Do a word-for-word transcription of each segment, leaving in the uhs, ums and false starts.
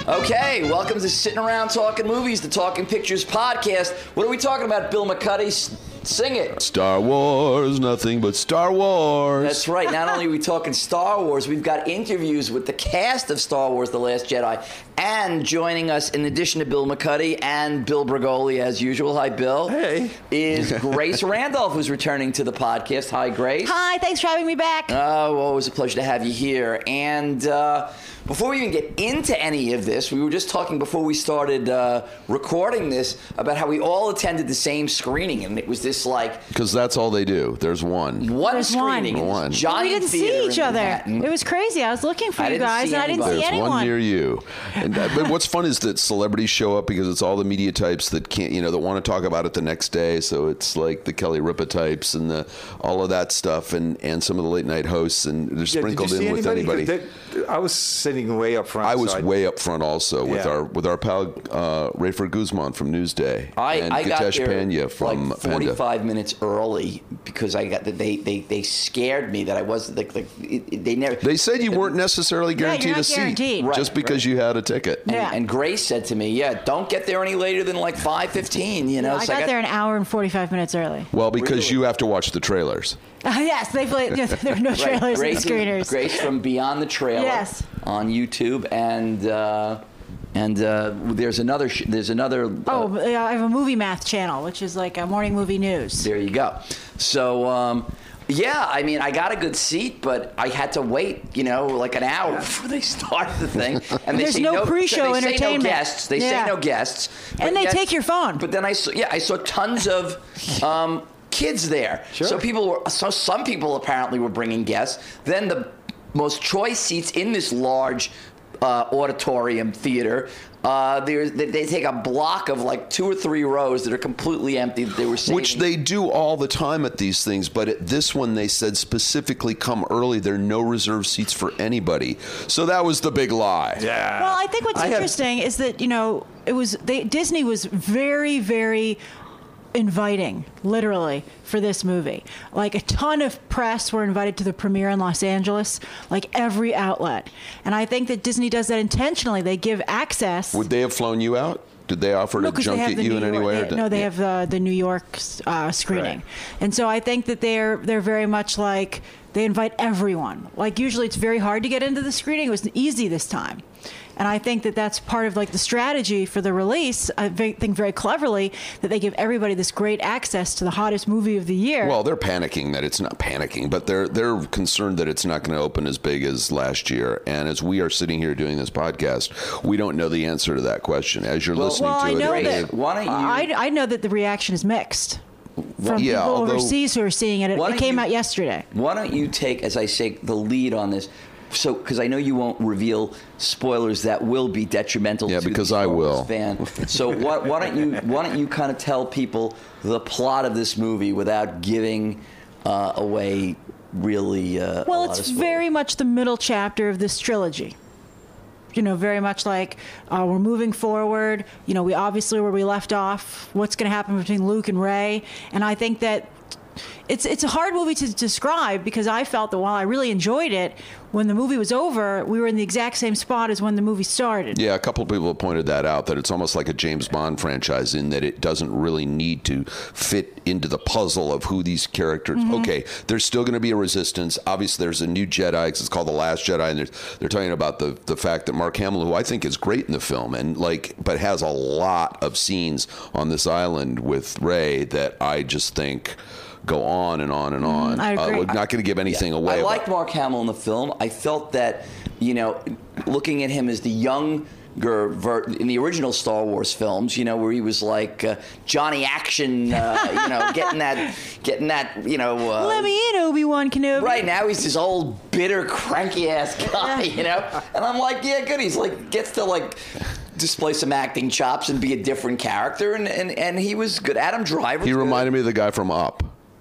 Okay, welcome to Sitting Around Talking Movies, the Talking Pictures podcast. What are we talking about, Bill McCuddy? S- Sing it. Star Wars, nothing but Star Wars. That's right. Not only are we talking Star Wars, we've got interviews with the cast of Star Wars: The Last Jedi. And joining us, in addition to Bill McCuddy and Bill Bergoli, as usual, hi, Bill, hey, is Grace Randolph, who's returning to the podcast. Hi, Grace. Hi, thanks for having me back. Oh, always a pleasure to have you here. And uh, before we even get into any of this, we were just talking before we started uh, recording this about how we all attended the same screening, and it was this like... Because that's all they do. There's one. One There's screening. One. In this giant we didn't theater see each in other. Manhattan. It was crazy. I was looking for I you didn't guys, see and I didn't anybody. see There's anyone. one near you. And, uh, but what's fun is that celebrities show up because it's all the media types that can't, you know, that want to talk about it the next day. So it's like the Kelly Ripa types and the all of that stuff, and, and some of the late night hosts, and they're yeah, sprinkled did you in see with anybody. That, I was sitting way up front. I was so way up front also with Yeah. our with our pal uh, Rayford Guzman from Newsday I, and I got Gitesh there Panya from like Panda. forty-five minutes early because I got they they they scared me that I wasn't like, like it, it- they never. They said you weren't necessarily Yeah, you're guaranteed not a seat guaranteed. Right, just because right. you had a ticket. And, Yeah. and Grace said to me, "Yeah, don't get there any later than like five fifteen." You know, I So got there an hour and forty-five minutes early. Well, because Really? you have to watch the trailers. Uh, yes, they played. Yes, there were no Right. trailers Grace, in the screeners. Grace from Beyond the Trailer Yes. on YouTube, and uh, and uh, there's another sh- there's another. Uh, Oh, yeah, I have a movie math channel, which is like a morning movie news. There you go. So, um, yeah, I mean, I got a good seat, but I had to wait, you know, like an hour before they started the thing. And they There's say no no pre-show they say no entertainment. guests. They Yeah. say no guests. but And they yet- take your phone. But then I saw, yeah, I saw tons of um, kids there. Sure. So people were, so some people apparently were bringing guests. Then the most choice seats in this large uh, auditorium theater. Uh, there's, they, they take a block of like two or three rows that are completely empty that they were saving. Which they do all the time at these things, but at this one they said specifically come early. There are no reserved seats for anybody. So that was the big lie. Yeah. Well, I think what's I had- interesting is that, you know, it was they, Disney was very, very inviting, literally, for this movie. Like a ton of press were invited to the premiere in Los Angeles, like every outlet. And I think that Disney does that intentionally. They give access. Would they have flown you out? Did they offer No, to 'cause they have junket the you New in any York- way? or they- did- no, they yeah. have the the New York uh, screening, Right. and so I think that they're they're very much like they invite everyone. Like usually, it's very hard to get into the screening. It was easy this time, and I think that that's part of like the strategy for the release. I ve- think very cleverly that they give everybody this great access to the hottest movie of the year. Well, they're panicking that it's not panicking, but they're they're concerned that it's not going to open as big as last year. And as we are sitting here doing this podcast, we don't know the answer to that question. As you're Well- listening well, to I it, know it- that. Grace, why don't you- I, I know that the reaction is mixed from yeah, people although- overseas who are seeing it. It, Why it don't came you- out yesterday. Why don't you take, as I say, the lead on this? So, because I know you won't reveal spoilers that will be detrimental. Yeah, to because the I Star Wars will. Fan. So, why, why don't you why don't you kind of tell people the plot of this movie without giving uh, away really? Uh, a Well, lot it's of spoilers? very much the middle chapter of this trilogy. You know, very much like uh, we're moving forward. You know, we obviously where we left off. What's going to happen between Luke and Rey? And I think that it's it's a hard movie to describe because I felt that while I really enjoyed it, when the movie was over, we were in the exact same spot as when the movie started. Yeah, a couple of people have pointed that out, that it's almost like a James Bond franchise in that it doesn't really need to fit into the puzzle of who these characters. Mm-hmm. Okay, there's still going to be a resistance. Obviously, there's a new Jedi, 'cause it's called The Last Jedi, and they're, they're talking about the, the fact that Mark Hamill, who I think is great in the film, and like, but has a lot of scenes on this island with Rey that I just think go on and on and on. I agree. Uh, we're not going to give anything away. I about- liked Mark Hamill in the film. I felt that, you know, looking at him as the younger ver- in the original Star Wars films, you know, where he was like uh, Johnny Action, uh, you know, getting that, getting that, you know. Uh, Let me in, Obi-Wan Kenobi. Right now, he's this old, bitter, cranky ass guy, you know. And I'm like, yeah, good. He's like gets to like display some acting chops and be a different character, and and, and he was good. Adam Driver. He reminded me of the guy from Up.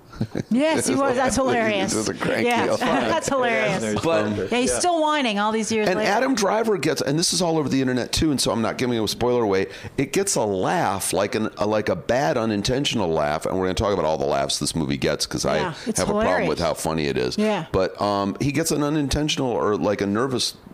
Yes, he was. That's hilarious. This is a cranky yeah, old man. that's hilarious. But Yeah, he's still whining all these years And later. Adam Driver gets, and this is all over the internet too, and so I'm not giving a spoiler away. It gets a laugh, like an a, like a bad unintentional laugh, and we're going to talk about all the laughs this movie gets because Yeah, I it's have a problem hilarious. with how funny it is. Yeah. But um, he gets an unintentional or like a nervous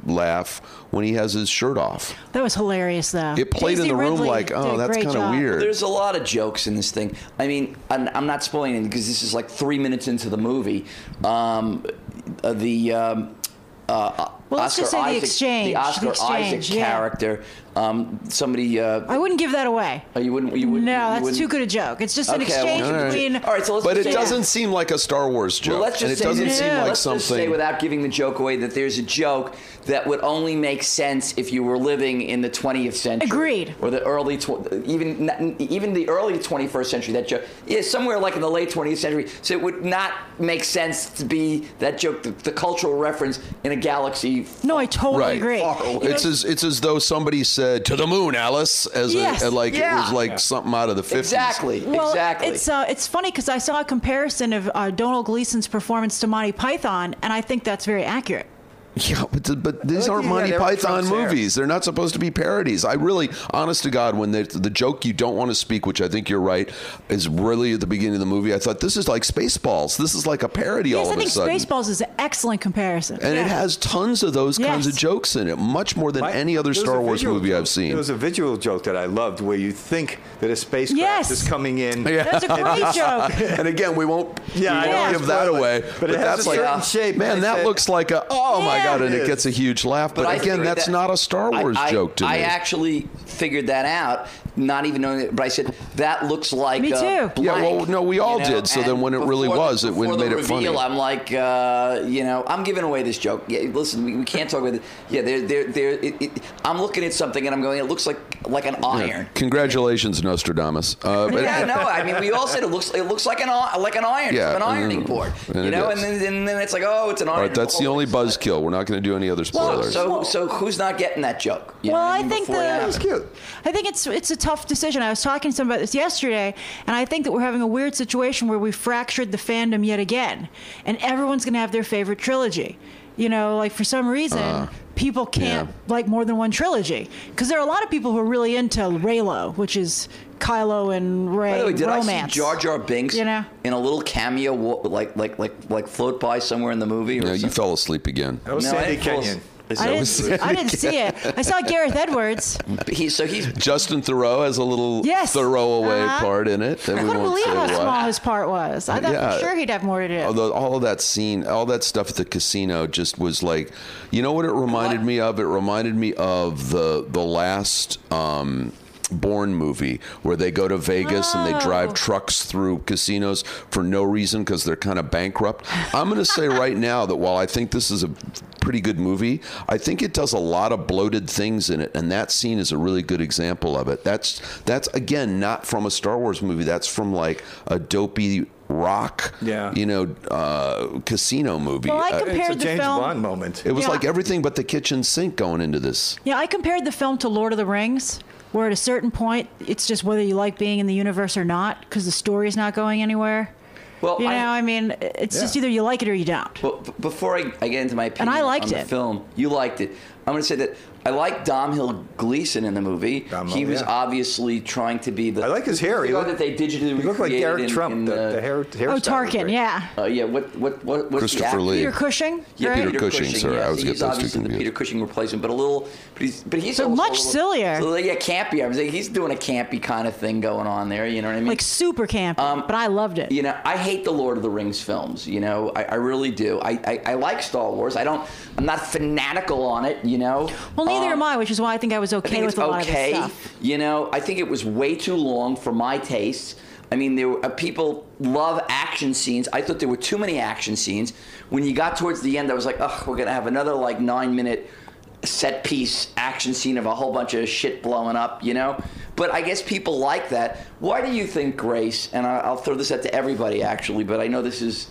laugh when he has his shirt off. That was hilarious, though. It played Daisy in the room Ridley like, did oh, a that's great kind of job. weird. There's a lot of jokes in this thing. I mean, I'm, I'm not spoiling it because this is like three minutes into the movie. Um, uh, the um, uh, Well, let's Oscar just say the Isaac, exchange, the Oscar the exchange, Isaac yeah. character. Um, somebody. Uh, I wouldn't give that away. oh, you wouldn't. You wouldn't. No, you that's wouldn't- too good a joke. It's just an Okay, exchange well, all right. between. All right, so let's But just it say- doesn't seem like a Star Wars joke. Well, let's just and it say, doesn't no. seem like let's just say, something. without giving the joke away, that there's a joke that would only make sense if you were living in the twentieth century. Agreed. Or the early, tw- even even the early twenty-first century. That joke is somewhere like in the late twentieth century. So it would not make sense to be that joke, the, the cultural reference in a galaxy. No, I totally Right. agree. Far away. It's as it's as though somebody said "to the moon, Alice," as Yes. a, like it Yeah. was like something out of the fifties. Exactly. Well, exactly. it's uh, it's funny because I saw a comparison of uh, Donald Gleason's performance to Monty Python, and I think that's very accurate. Yeah, but, but these like aren't you Monty had Eric Python Trump's hair. movies. They're not supposed to be parodies. I really, honest to God, when the, the joke you don't want to speak, which I think you're right, is really at the beginning of the movie, I thought this is like Spaceballs. This is like a parody Yes, all I of think a sudden. Spaceballs is an excellent comparison. And Yeah. it has tons of those kinds Yes. of jokes in it, much more than My- any other there was Star a Wars visual movie joke- I've seen. There was a visual joke that I loved where you think that a spacecraft Yes. is coming in. That's a great joke. and again, we won't, Yeah, I we don't won't wanna give that spoil it, away. but it has that's a like, certain shape, man, and I that said- looks like a, oh my Yeah. God, and It it is. gets a huge laugh. But, I again, figured that's that- not a Star Wars I, I, joke to I me. actually figured that out, not even knowing it, but I said, that looks like Me uh, too. blank. Yeah, well, no, we all You know, did, so and then when it really before was, the, it wouldn't before made the it funny. reveal, I'm like, uh, you know, I'm giving away this joke. Yeah, listen, we, we can't talk about it. Yeah, they're, they're, they're, it, it, I'm looking at something and I'm going, it looks like like an Yeah. iron. Congratulations, Nostradamus. Uh, but Yeah, no, I mean, we all said it looks it looks like an i- like an iron, Yeah, an ironing mm, board, and you it know, is. and then, and then it's like, oh, it's an iron. all right, that's the only buzzkill. We're not going to do any other Well, spoilers. so so who's not getting that joke? You know Well, what I mean, think before it the- happens? It's cute. I think it's it's a tough decision. I was talking to someone about this yesterday, and I think that we're having a weird situation where we fractured the fandom yet again, and everyone's going to have their favorite trilogy. You know, like for some reason, people can't yeah. like more than one trilogy because there are a lot of people who are really into Reylo, which is Kylo and Rey By the way, did romance. I see Jar Jar Binks You know? in a little cameo, wa- like like like like float by somewhere in the movie? Or Yeah, you something? fell asleep again. That was No, I Sandy didn't fall Kenyon. asleep. I didn't, I didn't see it. I saw Gareth Edwards. He, so he's Justin Thoreau has a little Yes. throwaway Uh-huh. part in it. And I we couldn't won't believe say how what. small his part was. I thought Yeah. for sure he'd have more to do. Although all of that scene, all that stuff at the casino just was like, you know what it reminded What? me of? It reminded me of the the last um, Bourne movie where they go to Vegas and they drive Oh. trucks through casinos for no reason because they're kind of bankrupt. I'm going to say right now that while I think this is a pretty good movie, I think it does a lot of bloated things in it, and that scene is a really good example of it. That's that's again not from a Star Wars movie. That's from like a dopey rock, Yeah. you know, uh, casino movie. Well, I Uh, compared It's a the James film. Bond moment. it was Yeah. like everything but the kitchen sink going into this. Yeah, I compared the film to Lord of the Rings, where at a certain point, it's just whether you like being in the universe or not, because the story's not going anywhere. well. You know, I, I, mean, it's just Yeah. either you like it or you don't. well, b- before I, I get into my opinion I liked on the it. film, you liked it. I'm going to say that I like Domhnall Gleeson in the movie. Domhnall, he was yeah. obviously trying to be the. I like his hair. You He know looked- that they digitally He looked like recreated Derek in- Trump. in the, the hair, hairstyle Oh, was Tarkin, great. yeah. Uh, yeah, what what what what's Christopher the actor? Lee. Peter Cushing, Yeah, right? Peter Cushing, sorry, yeah, I always so get he's those two obviously the confused. Peter Cushing replacement, but a little, but he's but he's So also much a little- sillier. So yeah, campy. I was like, he's doing a campy kind of thing going on there. You know what I mean? Like super campy, Um, but I loved it. You know, I hate the Lord of the Rings films. You know, I, I really do. I, I I like Star Wars. I don't. I'm not fanatical on it. You know. Well, neither Um, am I, which is why I think I was I okay think with it's a lot okay. of this stuff. You know, I think it was way too long for my tastes. I mean, there were, uh, people love action scenes. I thought there were too many action scenes. When you got towards the end, I was like, oh, we're gonna have another like nine minute set piece action scene of a whole bunch of shit blowing up. You know. But I guess people like that. Why do you think, Grace? And I, I'll throw this out to everybody actually, but I know this is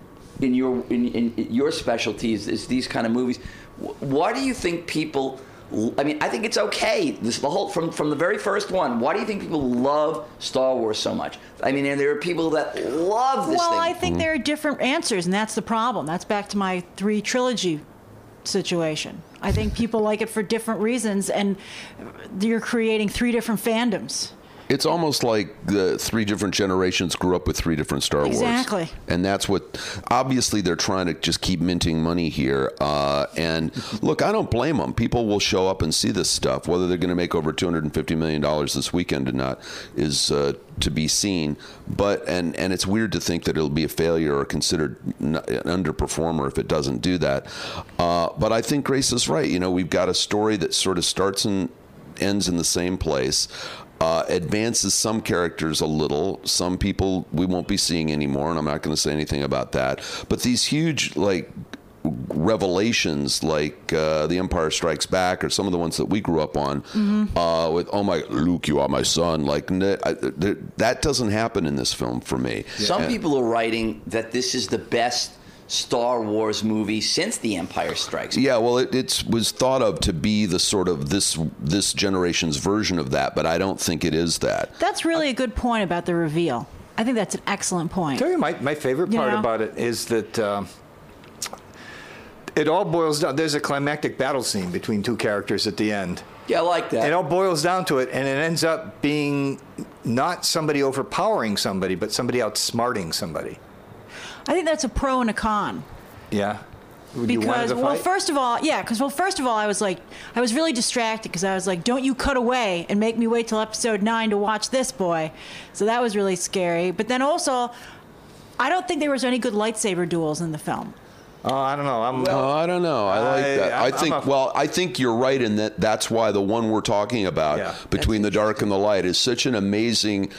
in your in, in your specialties is these kind of movies. Wh- Why do you think people? I mean, I think it's okay. This the whole from from the very first one. Why do you think people love Star Wars so much? I mean, and there are people that love this Well, thing. I think there are different answers, and that's the problem. That's back to my three trilogy situation. I think people like it for different reasons, and you're creating three different fandoms. It's almost like the three different generations grew up with three different Star Wars. Exactly. And that's what, obviously, they're trying to just keep minting money here. Uh, and look, I don't blame them. People will show up and see this stuff. Whether they're going to make over two hundred fifty million dollars this weekend or not is uh, to be seen. But, and, and it's weird to think that it'll be a failure or considered an underperformer if it doesn't do that. Uh, but I think Grace is right. You know, we've got a story that sort of starts and ends in the same place. Uh, advances some characters a little. Some people we won't be seeing anymore, and I'm not going to say anything about that. But these huge, like, revelations, like uh, The Empire Strikes Back, or some of the ones that we grew up on, mm-hmm. uh, with "Oh my Luke, you are my son," like I, that doesn't happen in this film for me. Some and, people are writing that this is the best Star Wars movie since The Empire Strikes Back. Yeah, well, it it's, was thought of to be the sort of this this generation's version of that, but I don't think it is that. That's really a good point about the reveal. I think that's an excellent point. I'll tell you, my, my favorite part you know? about it is that uh, it all boils down. There's a climactic battle scene between two characters at the end. Yeah, I like that. It all boils down to it, and it ends up being not somebody overpowering somebody, but somebody outsmarting somebody. I think that's a pro and a con. Yeah. Would you want Because, to well, fight? first of all, yeah, because, well, first of all, I was like, I was really distracted because I was like, don't you cut away and make me wait till episode nine to watch this, boy. So that was really scary. But then also, I don't think there was any good lightsaber duels in the film. Oh, I don't know. I'm, Oh, I don't know. I like I- that. I I'm- think. I'm a- well, I think you're right in that. That's why the one we're talking about, Yeah. between the dark and the light, is such an amazing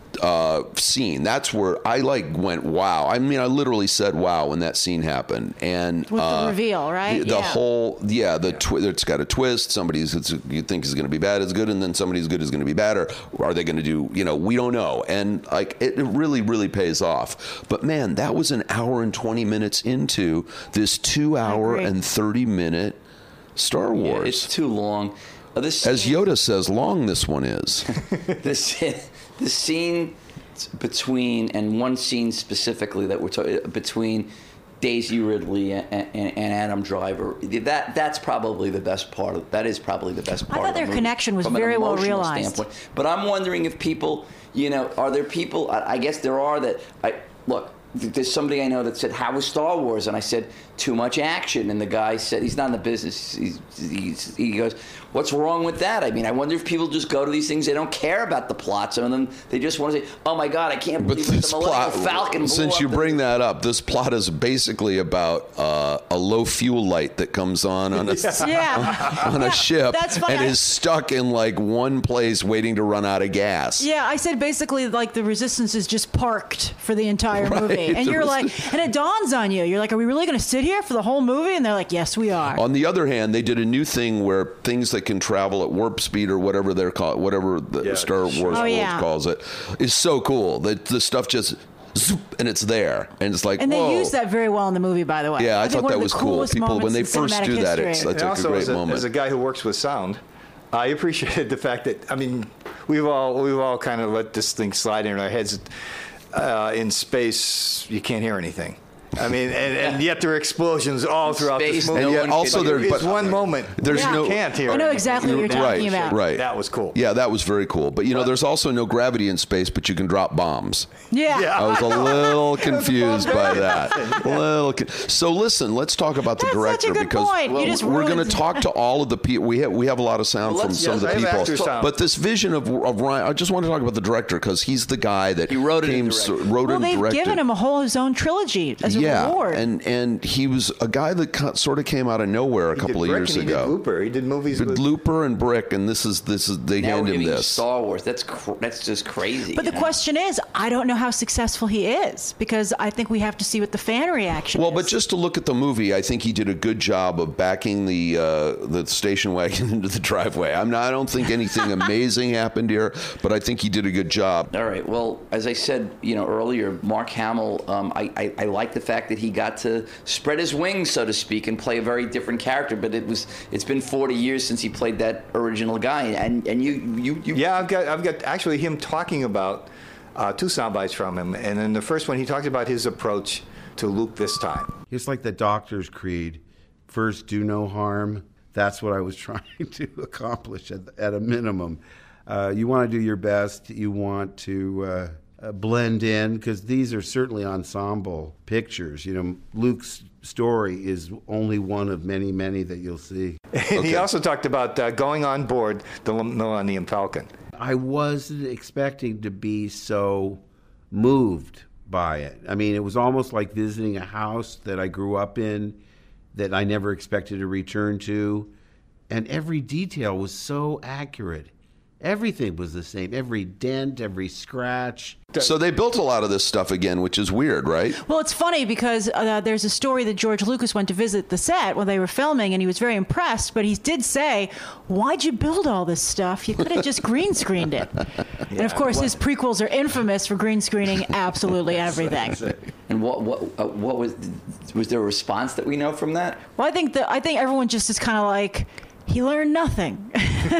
uh, scene. That's where I like went wow. I mean, I literally said wow when that scene happened. And With the uh, reveal, right? The, the Yeah. whole yeah, the twi- it's got a twist. Somebody's it's, you think is going to be bad is good, and then somebody's good is going to be bad, or are they going to do? You know, we don't know. And like it, it really, really pays off. But man, that was an hour and twenty minutes into this two-hour agree. and thirty-minute Star Yeah, Wars. it's too long. Uh, this As scene- Yoda says, long this one is. this the scene between, and one scene specifically that we're talking between Daisy Ridley and, and, and Adam Driver, that that's probably the best part of that is probably the best I part thought of the their movie connection was from an very well emotional realized. standpoint. But I'm wondering if people, you know, are there people, I, I guess there are, that I look, there's somebody I know that said, how was Star Wars? And I said, too much action. And the guy said, he's not in the business. He's, he's, he goes, what's wrong with that? I mean, I wonder if people just go to these things, they don't care about the plot. Some of them, they just want to say, oh my God, I can't But believe that this the Millennium plot, Falcon blew since up you the- bring that up, this plot is basically about uh, a low fuel light that comes on on a, Yeah. on a Yeah, ship that's funny. and I- is stuck in like one place waiting to run out of gas. Yeah, I said basically like the Resistance is just parked for the entire Right, movie. And the you're like, Resist- and it dawns on you. You're like, are we really going to sit here for the whole movie? And they're like, yes, we are. On the other hand, they did a new thing where things that can travel at warp speed or whatever they're called, whatever the Yeah, Star Wars sure. world Oh, yeah. calls it, is so cool. That the stuff just zoop, and it's there, and it's like And they whoa. use that very well in the movie, by the way. Yeah, I, think thought one that of the was cool. coolest People when moments they in first cinematic do that, history. it's that's and like also, a great as a, moment. as a guy who works with sound, I appreciated the fact that, I mean, we've all we've all kind of let this thing slide in our heads. Uh, in space, you can't hear anything. I mean, and, and yet there are explosions all throughout Space, this movie. And yet one also can- there- there is but- one moment There's where no- you can't hear I know anything. exactly what you're talking right, about. right. That was cool. Yeah, that was very cool. But you know, there's also no gravity in space, but you can drop bombs. Yeah. Yeah. I was a little confused by that. Little con- so listen, let's talk about the That's director such a good because point. You just we're going ruined- to talk to all of the people. We have we have a lot of sound Well, from let's- some yes, of I the have people. actor sound. But this vision of, of Ryan, I just want to talk about the director because he's the guy that He wrote it and came, directed. wrote Well, and they've directed. given him a whole his own trilogy as a yeah, reward. and and he was a guy that co- sort of came out of nowhere a He couple did of Brick years and he ago. did Looper. He did movies Did with Looper and Brick, and this is this is they Now hand we're him giving this. Star Wars. That's cr- that's just crazy. But the you know? question is, I don't know how successful he is because I think we have to see what the fan reaction Well, is. but just to look at the movie, I think he did a good job of backing the uh, the station wagon into the driveway. I'm not. I don't think anything amazing happened here, but I think he did a good job. All right. Well, as I said, you know, earlier, Mark Hamill. Um, I, I I like the fact that he got to spread his wings, so to speak, and play a very different character. But it was it's been forty years since he played that original guy, and and you you you. Yeah, I've got I've got actually him talking about uh, two sound bites from him, and in the first one he talked about his approach to Luke this time. It's like the doctor's creed. First, do no harm. That's what I was trying to accomplish at, at a minimum. Uh, you want to do your best. You want to uh, uh, blend in, because these are certainly ensemble pictures. You know, Luke's story is only one of many, many that you'll see. And he also talked about uh, going on board the Millennium Falcon. I wasn't expecting to be so moved by it. I mean, it was almost like visiting a house that I grew up in that I never expected to return to. And every detail was so accurate. Everything was the same. Every dent, every scratch. So they built a lot of this stuff again, which is weird, right? Well, it's funny because uh, there's a story that George Lucas went to visit the set when they were filming, and he was very impressed. But he did say, "Why'd you build all this stuff? You could have just green screened it." Yeah, and of course, his prequels are infamous for green screening absolutely everything. And what what uh, what was was there a response that we know from that? Well, I think that I think everyone just is kind of like, he learned nothing.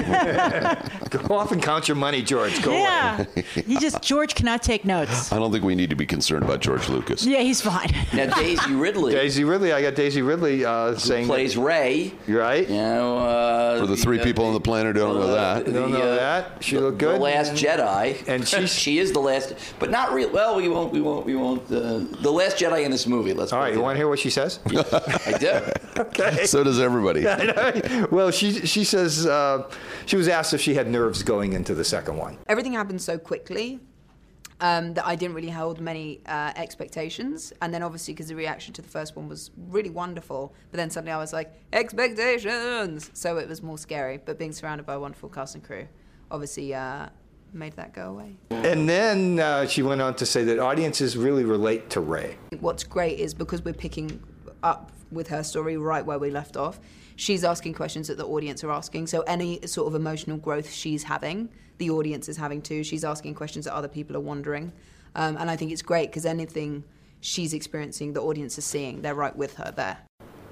Go off and count your money, George. Go yeah. away. He just, George cannot take notes. I don't think we need to be concerned about George Lucas. Yeah, he's fine. Now Daisy Ridley, Daisy Ridley, I got Daisy Ridley uh, saying plays that, Ray. right? You know, uh, For the three uh, people on the planet who don't know that. the, Don't know uh, that. She the, looked good. The Last Jedi, And she's- she is the last, but not real. Well, we won't. We won't. We won't. Uh, the Last Jedi in this movie. Let's. All put right, it you want to that hear what she says? way. I do. Okay. So does everybody. Well, she she says uh, she was asked if she had nerves going into the second one. Everything happened so quickly um, that I didn't really hold many uh, expectations. And then obviously because the reaction to the first one was really wonderful, but then suddenly I was like, expectations! So it was more scary. But being surrounded by a wonderful cast and crew obviously uh, made that go away. And then uh, she went on to say that audiences really relate to Rey. What's great is because we're picking up with her story right where we left off, she's asking questions that the audience are asking. So any sort of emotional growth she's having, the audience is having too. She's asking questions that other people are wondering. Um, and I think it's great because anything she's experiencing, the audience is seeing. They're right with her there.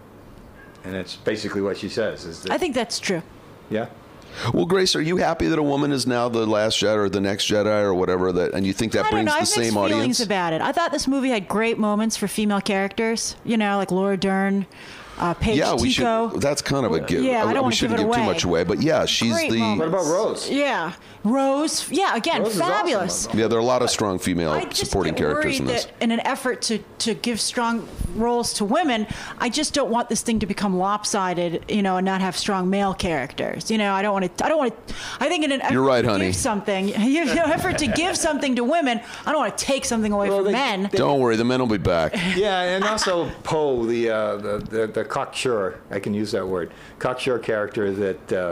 And that's basically what she says. Is that, I think that's true. yeah. Well, Grace, are you happy that a woman is now the last Jedi or the next Jedi or whatever, that, and you think that I don't brings know. I the have same mixed audience? feelings about it. I thought this movie had great moments for female characters. You know, like Laura Dern, uh, Paige Yeah, we Tico. should. That's kind of a give. Yeah, I don't we wanna shouldn't give it give too away. much away, but yeah, she's Great the. moment. What about Rose? Yeah, Rose. Yeah, again, Rose is awesome. fabulous. Yeah, there are a lot of strong female I just supporting get characters worried in this. that in an effort to, to give strong roles to women, I just don't want this thing to become lopsided, you know, and not have strong male characters. You know, I don't want to. I don't want to. I think in an effort You're right, to honey. give something, you know, effort to give something to women, I don't want to take something away Well, from they- men. Don't worry, the men will be back. Yeah, and also Poe, the, uh, the the the cocksure, I can use that word, cocksure character that uh,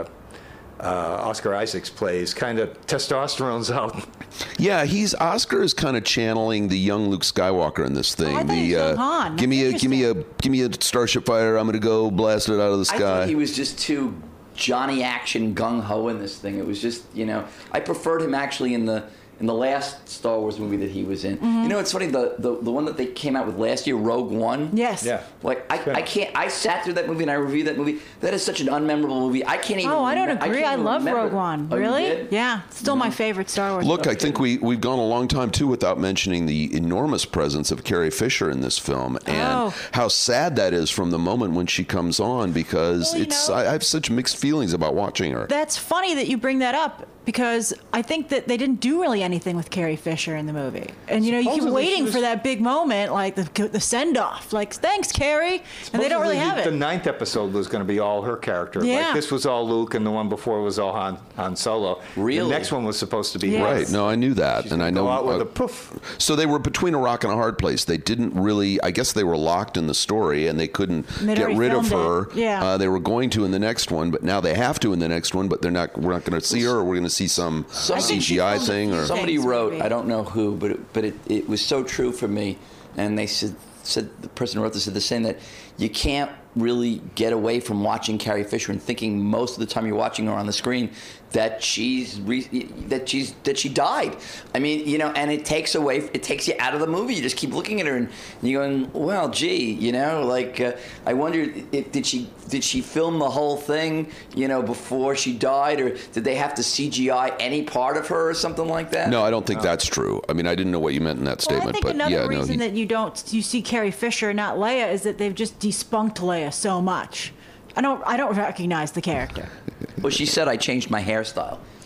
uh, Oscar Isaacs plays, kind of testosterone's out. Yeah, he's Oscar is kind of channeling the young Luke Skywalker in this thing. Oh, I thought the he was young Han. give me a That's give me a give me a starship fighter. I'm gonna go blast it out of the I sky. thought he was just too Johnny action gung ho in this thing. It was just, you know, I preferred him actually in the in the last Star Wars movie that he was in. Mm-hmm. You know, it's funny, the, the the one that they came out with last year, Rogue One. Yes. Yeah. Like I, I can't. I sat through that movie and I reviewed that movie. That is such an unmemorable movie. I can't even. Oh, I don't remem- agree. can't I, even love remember. Rogue One. Oh, you really? did? Yeah. Still my favorite Star Wars. Look, I think we, we've gone a long time, too, without mentioning the enormous presence of Carrie Fisher in this film and Oh. how sad that is from the moment when she comes on, because Well, you it's know- I, I have such mixed feelings about watching her. That's funny that you bring that up because I think that they didn't do really anything with Carrie Fisher in the movie. And, you know, you keep Supposedly she waiting was- for that big moment, like the, the send-off. Like, thanks, Carrie. And they don't really Supposedly have the, it. The ninth episode was going to be all her character. Yeah. Like this was all Luke, and the one before was all Han, Han Solo. Really? The next one was supposed to be Yes. her. Right. No, I knew that. She's and I gonna know. go out with uh, a poof. So they were between a rock and a hard place. They didn't really, I guess they were locked in the story and they couldn't They'd get already rid of filmed her. it. Yeah. Uh, they were going to in the next one, but now they have to in the next one, but they're not, we're not going to see her, or we're going to see some I think she C G I filmed a thing. few Or Somebody Thanks, wrote, maybe. I don't know who, but it, but it, it was so true for me. And they said, said the person who wrote this said the same, that you can't really get away from watching Carrie Fisher and thinking most of the time you're watching her on the screen that she's re- that she's that she died. I mean, you know, and it takes away, it takes you out of the movie. You just keep looking at her and you're going, well, gee, you know, like uh, I wondered if did she did she film the whole thing, you know, before she died, or did they have to C G I any part of her or something like that? No, I don't think that's true. I mean, I didn't know what you meant in that Well, I statement, think but another yeah, no. reason he- that you don't you see Carrie Fisher, not Leia, is that they've just despunked Leia so much. I don't I don't recognize the character. Well, she said I changed my hairstyle.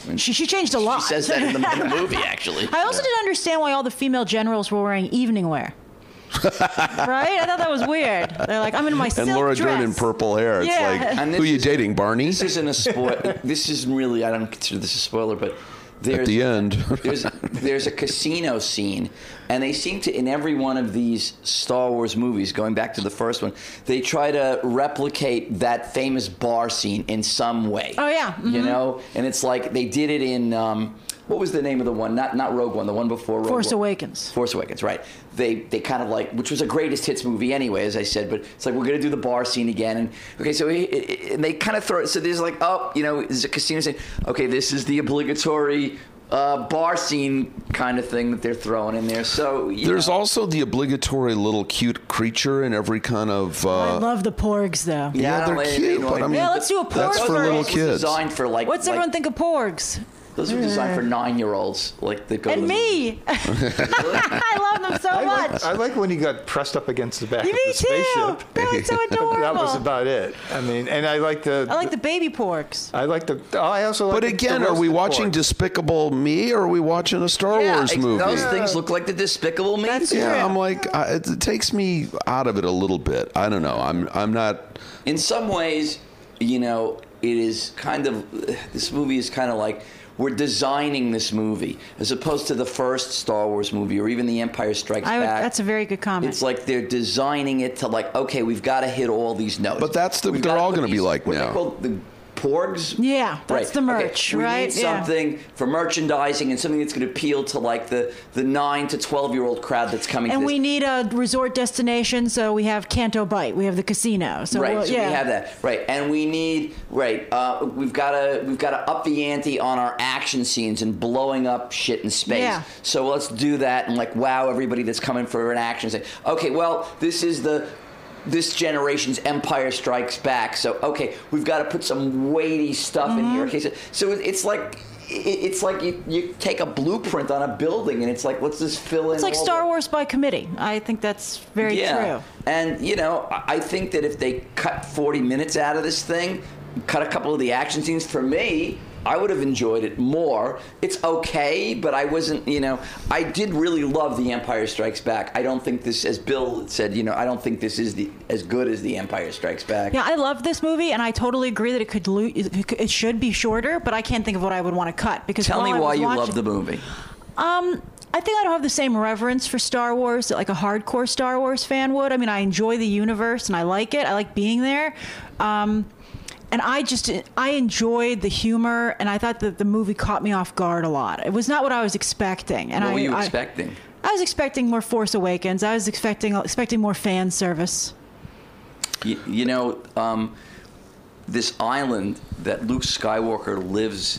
She, she changed a lot. She says that in the, in the movie, actually. I also didn't understand why all the female generals were wearing evening wear. Right? I thought that was weird. They're like, I'm in my silk And Laura dress. Dern in purple hair. It's Yeah. like, And who are this you is- dating, Barney? This isn't a spoil. This isn't really. I don't consider this a spoiler, but there's, At the end. there's there's a casino scene, and they seem to in every one of these Star Wars movies, going back to the first one, they try to replicate that famous bar scene in some way. Oh, yeah. You Mhm. know, and it's like they did it in. Um, what was the name of the one? Not not Rogue One. The one before Rogue Force One. Awakens. Force Awakens, right? They they kind of like, which was a greatest hits movie anyway, as I said. But it's like we're gonna do the bar scene again, and okay, so it, it, and they kind of throw it. So there's like, oh, you know, there's a casino scene. Okay, this is the obligatory uh, bar scene kind of thing that they're throwing in there. So you There's know. also the obligatory little cute creature in every kind of. Uh, I love the porgs, though. yeah, yeah, I don't they're know, cute, you know, but I mean, Yeah, let's do a that's porg for little Those were kids. designed for like. What's like, everyone think of porgs? Those were designed for nine-year-olds, like that go And to the me. I love them so I much. like, I like when he got pressed up against the back Me of the too. spaceship. That was so adorable. That was about it. I mean, and I like the. I like the baby porgs. I like the. Oh, I also like. But the- again, the are we roasted watching pork. Despicable Me or are we watching a Star yeah, Wars ex- movie? Those things look like the Despicable Me. That's Yeah, true. I'm like, I, it takes me out of it a little bit. I don't know. I'm, I'm not. In some ways, you know, it is kind of, this movie is kind of like, we're designing this movie as opposed to the first Star Wars movie or even The Empire Strikes I would, Back. that's a very good comment. It's like they're designing it to like, okay, we've got to hit all these notes. But that's the- We've they're gotta all put gonna be these- like what are they now. called? The porgs? Yeah, that's Right. the merch, Okay, we right? need Yeah. something for merchandising and something that's going to appeal to like the, the nine to twelve year old crowd that's coming And to we this. need a resort destination, so we have Canto Bight. We have the casino. So right, we'll, so yeah. we have that. Right, and we need right. Uh, we've got to we've got to up the ante on our action scenes and blowing up shit in space. Yeah. So let's do that and like wow everybody that's coming for an action. Say, okay, well this is the this generation's Empire Strikes Back. So okay, we've got to put some weighty stuff in Mm-hmm. here. Okay, so, so it's like. It's like you, you take a blueprint on a building and it's like let's just fill in. It's like all Star the, Wars by committee. I think that's very yeah. true. And, you know, I I think that if they cut forty minutes out of this thing, cut a couple of the action scenes, for me, I would have enjoyed it more. It's okay, but I wasn't, you know, I did really love The Empire Strikes Back. I don't think this, as Bill said, you know, I don't think this is the as good as The Empire Strikes Back. Yeah, I love this movie, and I totally agree that it could lo- it could- it should be shorter, but I can't think of what I would want to cut because Tell while me I why was you watching, love the movie. Um, I think I don't have the same reverence for Star Wars that like a hardcore Star Wars fan would. I mean, I enjoy the universe and I like it. I like being there. Um, and I just, I enjoyed the humor, and I thought that the movie caught me off guard a lot. It was not what I was expecting. And What I, were you I- expecting? I was expecting more Force Awakens. I was expecting expecting more fan service. You, you know, um, this island that Luke Skywalker lives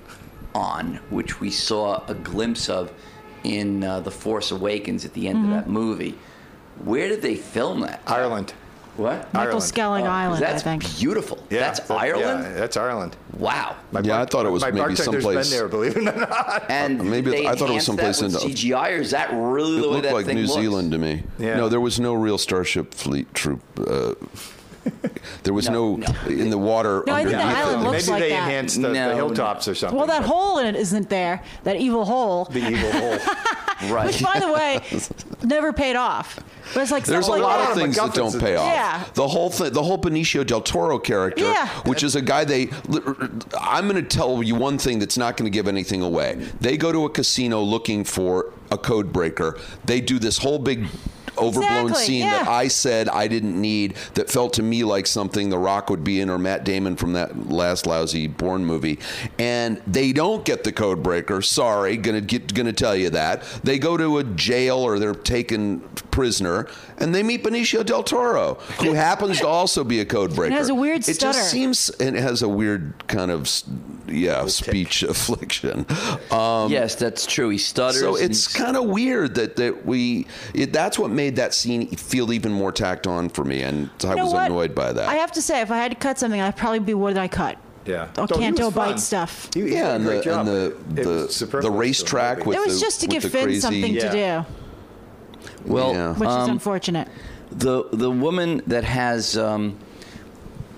on, which we saw a glimpse of in uh, The Force Awakens at the end Mm-hmm. of that movie, where did they film that? Ireland. What? Michael Ireland. Skelling Oh, Island, that's I think. beautiful. Yeah, that's that- Ireland? Yeah, that's Ireland. Wow. My Yeah, I thought it was my maybe bartender's someplace- been there, believe it or not. And Uh, maybe did they I thought it was enhance someplace that with in- C G I, or is that really It the way looked that like thing New looks? Zealand to me. Yeah. No, there was no real Starship Fleet troop. Uh, there was No, no, no. in the water. No, I think the underneath island it. looks Maybe like they that. enhanced the, No, the hilltops or something. Well, that but hole in it isn't there. That evil hole. The evil hole. Right. Which, by the way, never paid off. But it's like There's a something lot like of that. things that MacGuffins don't in pay there. off. Yeah. The whole thing, the whole Benicio del Toro character, Yeah. which is a guy they. I'm going to tell you one thing that's not going to give anything away. They go to a casino looking for a code breaker. They do this whole big overblown Exactly, scene yeah. that I said I didn't need, that felt to me like something The Rock would be in, or Matt Damon from that last lousy Bourne movie. And they don't get the code breaker. Sorry, gonna get gonna tell you that. They go to a jail or they're taken prisoner, and they meet Benicio del Toro, who happens to also be a code breaker. has a weird It stutter. just seems, and it has a weird kind of, yeah, speech affliction. Um, Yes, that's true. He stutters. so and it's he's- kind of weird that, that we, it, that's what made that scene feel even more tacked on for me, and I You know was what? annoyed by that. I have to say, if I had to cut something, I'd probably be what did I cut? Yeah. Oh, So he Canto was fun. Bight stuff. He, he did yeah, a and great the, job. and the, It the, was the superfluous to the racetrack movie. with It was the, just to with give the Finn crazy, something to Yeah. do, well, Yeah. which is um, unfortunate. the the woman that has um,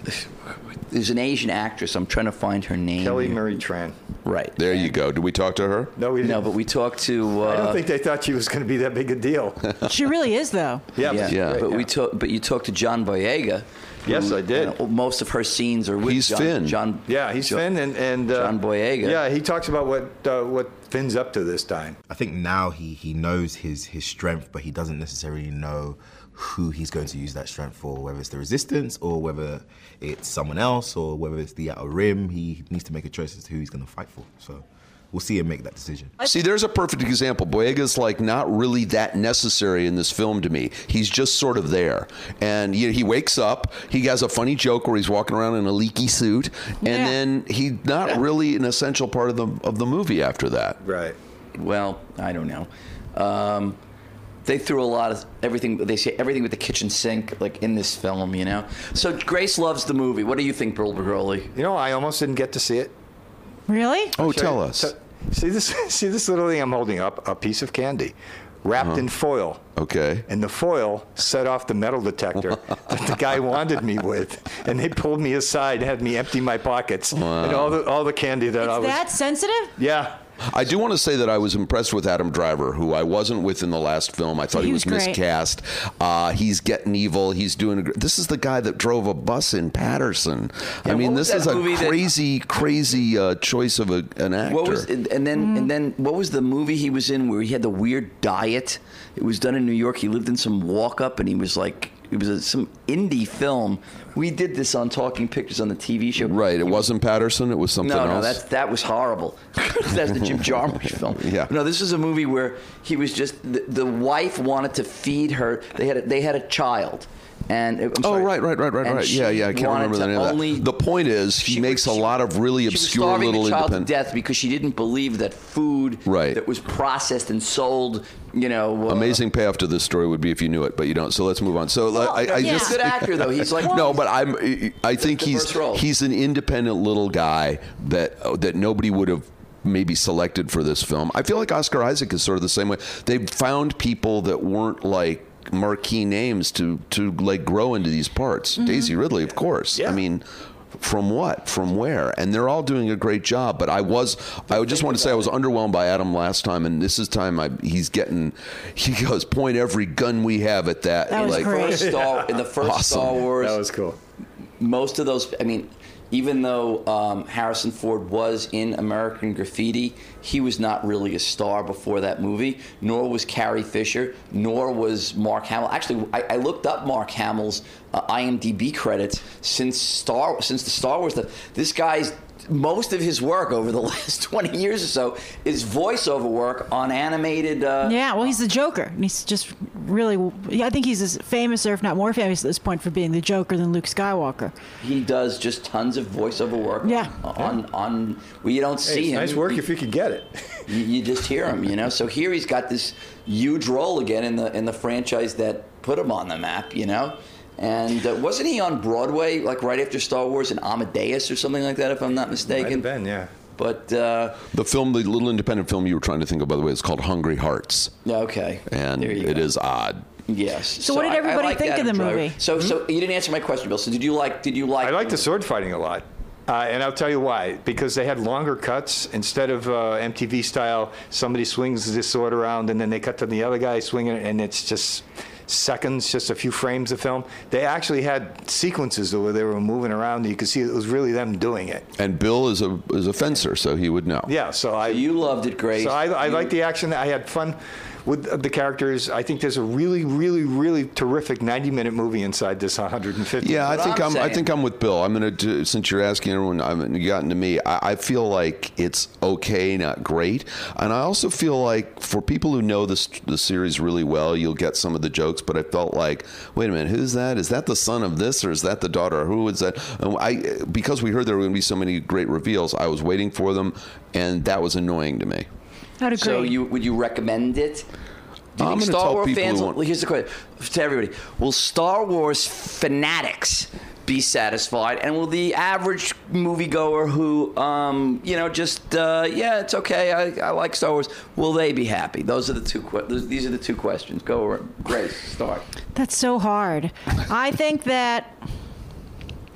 there's an Asian actress. I'm trying to find her name. Kelly here. Marie Tran. Right. There you go. Did we talk to her? No, we didn't. No, but we talked to. Uh, I don't think they thought she was going to be that big a deal. She really is, though. Yeah, yeah, but, Yeah. But yeah. we talked. But you talked to John Boyega. Yes, I did. And most of her scenes are with He's John. Finn. John. Yeah, he's John, Finn and and uh, John Boyega. Yeah, he talks about what uh, what Finn's up to this time. I think now he, he knows his, his strength, but he doesn't necessarily know who he's going to use that strength for, whether it's the Resistance or whether it's someone else or whether it's the Outer Rim. He needs to make a choice as to who he's going to fight for. So we'll see him make that decision. See, there's a perfect example. Boyega's like not really that necessary in this film to me. He's just sort of there. And you know, he wakes up, he has a funny joke where he's walking around in a leaky suit, and Yeah. then he's not really an essential part of the of the movie after that. Right. Well, I don't know. Um, they threw a lot of everything. They say everything with the kitchen sink, like in this film, you know. So Grace loves the movie. What do you think, Bill Burgoli? You know, I almost didn't get to see it. Really? Oh, Show tell you- us. so- see this? See this little thing I'm holding up? A piece of candy, wrapped Uh-huh. in foil. Okay. And the foil set off the metal detector that the guy wanted me with, and they pulled me aside, had me empty my pockets, and all the all the candy that I It's was. that sensitive? Yeah. I do want to say that I was impressed with Adam Driver, who I wasn't with in the last film. I thought he, He was, was great. miscast. Uh, he's getting evil. He's doing. A, gr- this is the guy that drove a bus in Patterson. I Yeah, mean, what was this is that a movie that- crazy, crazy uh, choice of a, an actor. What was and then and then what was the movie he was in where he had the weird diet? It was done in New York. He lived in some walk up, and he was like, it was a, some indie film. We did this on Talking Pictures on the T V show. Right. It wasn't Patterson. It was something No, no, else. that's that was horrible. That's the Jim Jarmusch film. Yeah. No, this is a movie where he was just the, the wife wanted to feed her. They had a, they had a child, and I'm Oh, sorry, right, right, right, right, and right. she Yeah, yeah. I can't wanted remember the to name of only- that. The point is, he she makes was- a lot of really she was obscure starving little the child independent. to death because she didn't believe that food Right. that was processed and sold, you know, uh, Amazing payoff to this story would be if you knew it, but you don't. So let's move on. So Well, I, I he's just a good actor though. He's like no, but I'm. I think diverse he's role. he's an independent little guy that that nobody would have maybe selected for this film. I feel like Oscar Isaac is sort of the same way. They found people that weren't like marquee names to to like grow into these parts. Daisy Ridley, of course. Yeah. I mean. From what? From where? And they're all doing a great job. But I was, I just want to say I was underwhelmed by Adam last time, and this is time I, he's getting, he goes, point every gun we have at that. That was like, great. first Star, in the first Awesome. Star Wars. That was cool. Most of those, I mean, even though um, Harrison Ford was in American Graffiti, he was not really a star before that movie, nor was Carrie Fisher, nor was Mark Hamill. Actually, I, I looked up Mark Hamill's uh, I M D B credits since Star since the Star Wars stuff. This guy's most of his work over the last twenty years or so is voiceover work on animated. Uh, Yeah, well, he's the Joker. And he's just really, yeah, I think he's as famous, or if not more famous at this point, for being the Joker than Luke Skywalker. He does just tons of voiceover work. Yeah. On on where you don't Hey, see it's him. nice work if you could get it. you, you just hear him, you know. So here he's got this huge role again in the in the franchise that put him on the map, you know. And uh, wasn't he on Broadway like right after Star Wars in Amadeus or something like that, if I'm not Might mistaken? have been, yeah. But uh, the film, the little independent film you were trying to think of, by the way, is called Hungry Hearts, yeah, okay, and there you it go. is odd. Yes. So what did I- I everybody like think of Adam the Driver. movie? So so you didn't answer my question, Bill. So did you like? Did you like? I like the sword fighting a lot. Uh, and I'll tell you why. Because they had longer cuts instead of uh, M T V style. Somebody swings this sword around and then they cut to the other guy swinging it, and it's just seconds, just a few frames of film. They actually had sequences where they were moving around. And you could see it was really them doing it. And Bill is a is a fencer, so he would know. Yeah. So I. You loved it, Grace. So I, I You- like the action. I had fun with the characters. I think there's a really, really, really terrific ninety-minute movie inside this one hundred fifty. Yeah, I What think I'm I'm. I saying- think I'm with Bill. I'm gonna do, since you're asking everyone. I'm you gotten to me. I, I feel like it's okay, not great, and I also feel like for people who know this the series really well, you'll get some of the jokes. But I felt like, wait a minute, who's that? Is that the son of this, or is that the daughter? Who is that? And I because we heard there were going to be so many great reveals. I was waiting for them, and that was annoying to me. I'd agree. So you would you recommend it? Do you I'm think gonna Star tell Wars people fans? who Will, want- here's the question to everybody: will Star Wars fanatics be satisfied, and will the average moviegoer who, um, you know, just uh, yeah, it's okay, I, I like Star Wars, will they be happy? Those are the two. Que- those, these are the two questions. Go, Grace. Start. That's so hard. I think that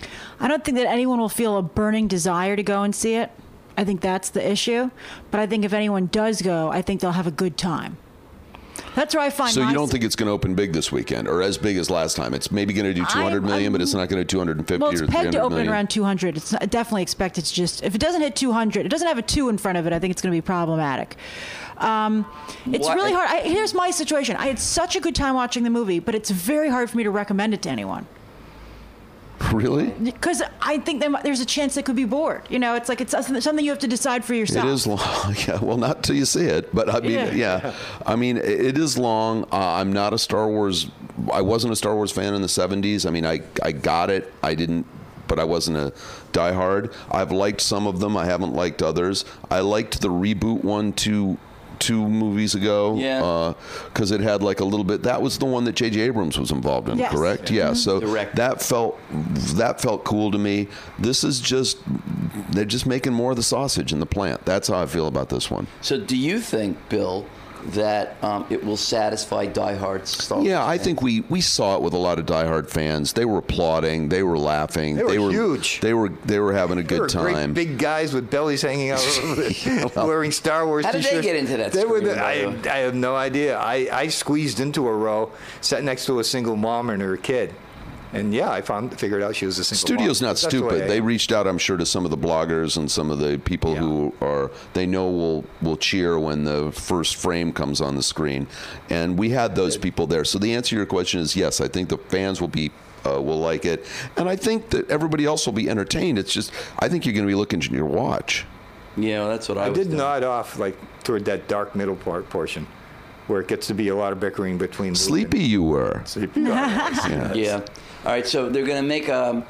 I don't think that anyone will feel a burning desire to go and see it. I think that's the issue. But I think if anyone does go, I think they'll have a good time. That's where I find. So my you don't think it's going to open big this weekend, or as big as last time? It's maybe going to do two hundred million, I'm- but it's not going to do two hundred fifty Well, or it's three hundred pegged to open million. around two hundred. It's not, definitely expected to just, if it doesn't hit two hundred, it doesn't have a two in front of it, I think it's going to be problematic. Um, it's What- really hard. I, here's my situation. I had such a good time watching the movie, but it's very hard for me to recommend it to anyone. Really? Because I think they might, there's a chance they could be bored. You know, it's like it's something you have to decide for yourself. It is long. Yeah, well, not till you see it, but I mean, Yeah. yeah. I mean, it is long. Uh, I'm not a Star Wars. I wasn't a Star Wars fan in the seventies. I mean, I I got it. I didn't, but I wasn't a diehard. I've liked some of them. I haven't liked others. I liked the reboot one two two movies ago. Yeah. Because it had like a little bit. That was the one that J J Abrams was involved in, Yes. correct? Yeah. So Direct. that felt that felt cool to me. This is just they're just making more of the sausage in the plant. That's how I feel about this one. So do you think, Bill, that um, it will satisfy diehard Star Wars Yeah, I fans? think we, we saw it with a lot of diehard fans. They were applauding. They were laughing. They were huge. They were they were having a They were good time. great big guys with bellies hanging out, wearing Star Wars How did they t-shirts. get into that They were screen, the, by the I, way? I have no idea. I, I squeezed into a row, sat next to a single mom and her kid. And yeah, I found figured out she was a single Studio's mom. not That's the way stupid. I They am. reached out, I'm sure, to some of the bloggers and some of the people Yeah. who are they know will will cheer when the first frame comes on the screen, and we had those people there. So the answer to your question is yes. I think the fans will be. Uh, will like it, and I think that everybody else will be entertained. It's just, I think you're going to be looking at your watch. Yeah, well, that's what I, I was did doing. nod off like toward that dark middle part portion, where it gets to be a lot of bickering between Luke Sleepy and- you were. Sleepy. Yeah. Yeah. All right, so they're going to make a,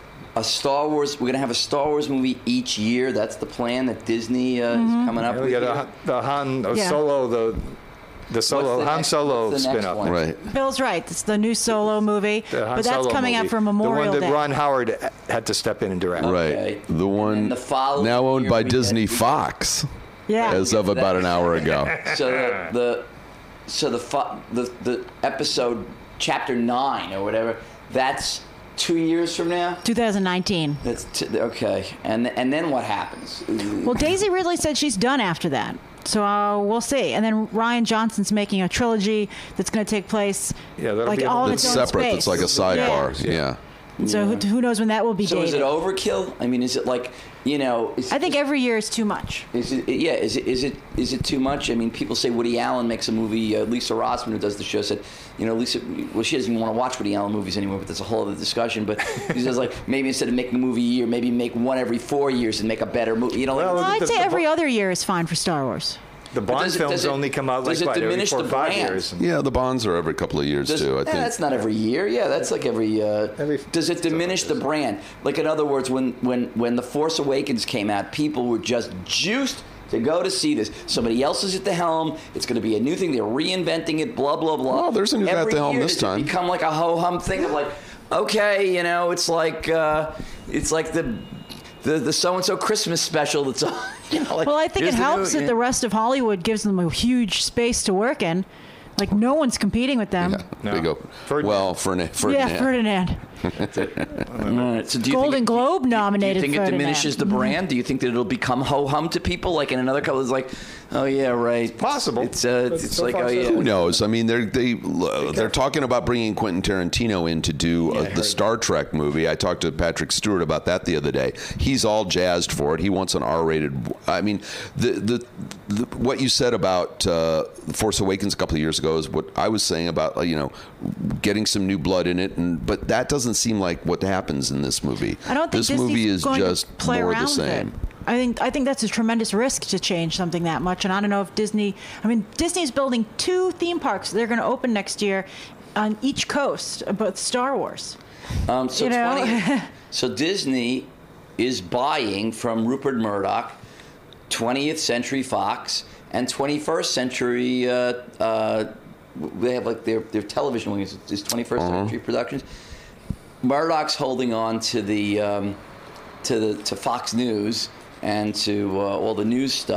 a Star Wars, we're going to have a Star Wars movie each year. That's the plan that Disney uh, is coming up And with. we got here. a, the Han uh, Yeah. Solo, the the Solo What's the Han next- Solo what's the next spin-off. one? Right. Bill's right. It's the new Solo movie, The Han but that's Solo coming movie. out for Memorial The one that Day. Ron Howard had to step in and direct. Right. Okay. The one then the following now owned year by we Disney get- Fox yeah. as of about an hour ago. So the, the so the, fu- the the episode chapter nine or whatever, that's two years from now. twenty nineteen. That's t- okay, and and then what happens? Well, Daisy Ridley said she's done after that. So uh, we'll see. And then Ryan Johnson's making a trilogy that's going to take place Yeah, that'll like be a all whole in It's its own separate. space. It's like a sidebar. Yeah. So who, who knows when that will be So dated? is it overkill? I mean, is it like, you know? Is, I think every year is too much. Is it? Yeah. Is it? Is it? Is it too much? I mean, people say Woody Allen makes a movie. Uh, Lisa Rossman, who does the show, said, you know, Lisa. Well, she doesn't even want to watch Woody Allen movies anymore, but that's a whole other discussion. But she says, like, maybe instead of making a movie a year, maybe make one every four years and make a better movie. You know, like. Well, Well, I'd the- say the- every other year is fine for Star Wars. The Bond does it- films does it- only come out like does it what, every diminish four or the five brand? years. Yeah, the Bonds are every couple of years Does, too. I yeah, think. that's not every year. Yeah, that's like every. Uh, Every- does it diminish the brand? Like in other words, when when when the Force Awakens came out, people were just juiced to go to see this. Somebody else is at the helm. It's going to be a new thing. They're reinventing it. Blah blah blah. Well, there's a new guy at Every the helm year, this does it time. become like a ho hum thing of like, okay, you know, it's like uh, it's like the. The, the so-and-so Christmas special that's on, you know, like, Well, I think it here's the helps new- that the rest of Hollywood gives them a huge space to work in. Like, no one's competing with them. Yeah, No. big o- Ferdinand. Well, Ferdinand. Yeah, Ferdinand. Ferdinand. All right, so do you Golden think it- Globe do you- nominated Do you think it Ferdinand. diminishes the brand? Do you think that it'll become ho-hum to people? Like in another couple, it's like, oh yeah, right. possible. It's uh, But it's so like, far, oh so yeah. good. Who knows? I mean, they're they they're talking about bringing Quentin Tarantino in to do Yeah, I uh, the heard Star Trek movie. I talked to Patrick Stewart about that the other day. He's all jazzed for it. He wants an R-rated. I mean, the the, the what you said about uh, Force Awakens a couple of years ago is what I was saying about uh, you know getting some new blood in it, and but that doesn't seem like what happens in this movie. I don't think this Disney's movie is going just to play more around of the same. with it. I think I think that's a tremendous risk to change something that much, and I don't know if Disney. I mean, Disney's building two theme parks. They're going to open next year on each coast, both Star Wars. Um, so You know? twenty, so Disney is buying from Rupert Murdoch, twentieth Century Fox and twenty-first Century. Uh, uh, they have like their their television wing is, is twenty-first Century Productions. Murdoch's holding on to the um, to the to Fox News and to uh, all the news stuff.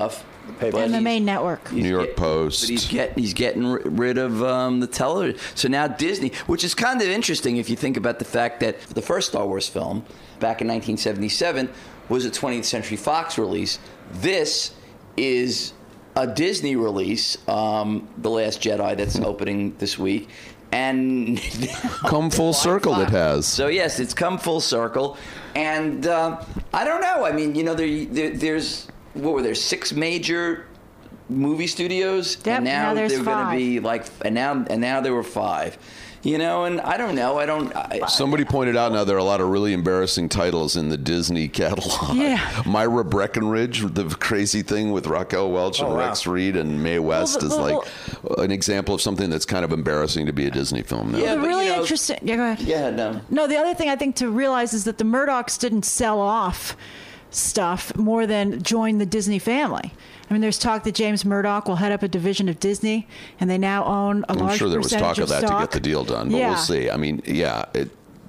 paper. And the he's- main network. he's New York get- Post. But he's get he's getting ri- rid of um, the television. So now Disney, which is kind of interesting if you think about the fact that the first Star Wars film back in nineteen seventy-seven was a twentieth Century Fox release. This is a Disney release, um, The Last Jedi, that's opening this week. And Come full circle it has. So yes, it's come full circle, and uh, I don't know. I mean, you know, there, there, there's what were there six major movie studios, Yep, and now, now there's they're going to five. be like, and now and now there were five. You know, and I don't know. I don't. I, Somebody pointed out now there are a lot of really embarrassing titles in the Disney catalog. Yeah. Myra Breckenridge, the crazy thing with Raquel Welch and Oh, wow. Rex Reed and Mae West but- is well, like an example of something that's kind of embarrassing to be a Disney film now. Yeah, the but, really you know- interesting. Yeah, go ahead. yeah, no. No, the other thing I think to realize is that the Murdochs didn't sell off stuff more than join the Disney family. I mean, there's talk that James Murdoch will head up a division of Disney, and they now own a I'm large sure there was percentage talk of that stock. to get the deal done, but Yeah. we'll see. I mean, yeah, it,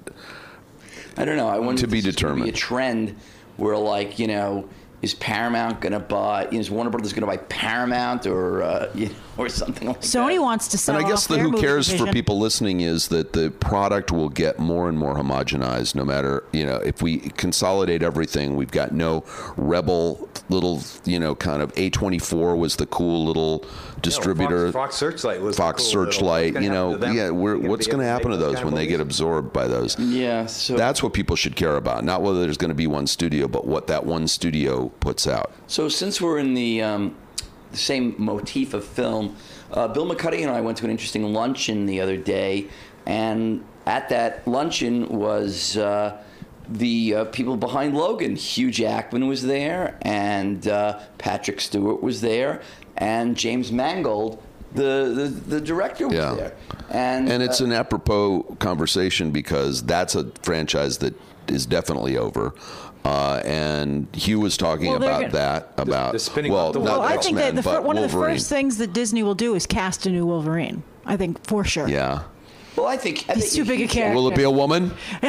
I don't know. I wonder To if be this is gonna determined. Be a trend where, like, you know, is Paramount going to buy? You know, is Warner Brothers going to buy Paramount or uh, you know, or something like that? Sony wants to sell and I guess off the their who movie cares division. for people listening is that the product will get more and more homogenized no matter, you know, if we consolidate everything, we've got no rebel little, you know, kind of A twenty-four was the cool little distributor. Fox, Fox Searchlight was Fox the cool little- Searchlight, what's you gonna know, happen to them? yeah, we're, Are they what's be going to able happen to make those those kind when of they get movies? absorbed by those? Yeah. So That's what people should care about, not whether there's going to be one studio, but what that one studio puts out. So since we're in the, um, the same motif of film, uh, Bill McCuddy and I went to an interesting luncheon the other day, and at that luncheon was uh, the uh, people behind Logan. Hugh Jackman was there, and uh, Patrick Stewart was there, and James Mangold, the the, the director, was Yeah. there. And, And it's uh, an apropos conversation because that's a franchise that is definitely over. Uh, and Hugh was talking Well, they're about gonna- that, about, they're spinning well, off the not Well, I X-Men, think that the fir- but one of the Wolverine. first things that Disney will do is cast a new Wolverine. I think for sure. Yeah. well, I think I He's think too big a Hugh character. Will it be a woman?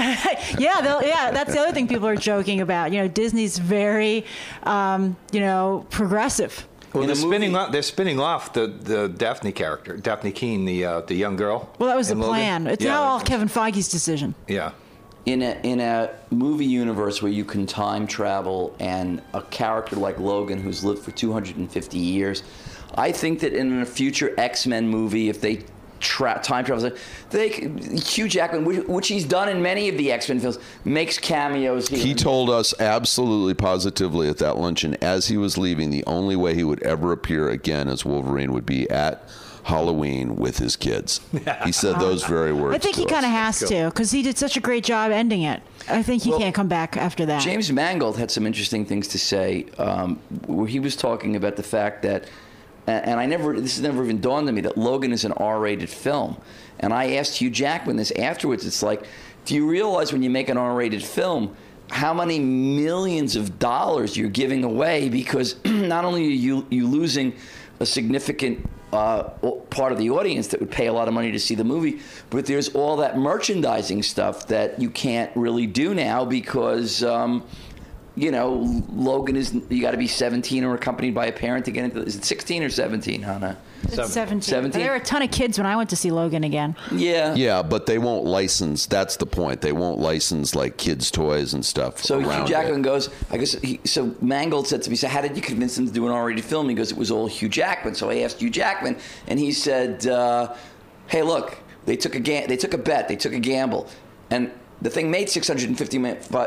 yeah, they'll, yeah, that's the other thing people are joking about. You know, Disney's very, um, you know, progressive. Well, In they're a spinning movie- off. They're spinning off the, the Daphne character, Daphne Keene, the uh, the young girl. Well, that was the in Logan. plan. It's Yeah, now all that- Kevin Feige's decision. Yeah. in a in a movie universe where you can time travel and a character like Logan who's lived for two hundred fifty years, I think that in a future X-Men movie, if they tra- time travel, they c- Hugh Jackman, which, which he's done in many of the X-Men films, makes cameos here. He and told us absolutely positively at that luncheon, as he was leaving, the only way he would ever appear again as Wolverine would be at Halloween with his kids. He said those very words. I think to he kind of us. has to because he did such a great job ending it. I think he Well, can't come back after that. James Mangold had some interesting things to say, um, where he was talking about the fact that, and and I never, this has never even dawned on me, that Logan is an R-rated film. And I asked Hugh Jackman this afterwards. It's like, do you realize when you make an R-rated film, how many millions of dollars you're giving away? Because not only are you, you losing a significant uh, part of the audience that would pay a lot of money to see the movie, but there's all that merchandising stuff that you can't really do now because, um, you know, Logan is, you got to be seventeen or accompanied by a parent to get into, is it sixteen or seventeen, Hannah? It's seventeen. seventeen? There were a ton of kids when I went to see Logan again. Yeah. Yeah, but they won't license. That's the point. They won't license like kids' toys and stuff. So Hugh around Jackman it. goes, I guess, he, so Mangold said to me, so how did you convince him to do an R-rated film? He goes, it was all Hugh Jackman. So I asked Hugh Jackman, and he said, uh, hey, look, they took a ga- they took a bet, they took a gamble, and the thing made six hundred fifty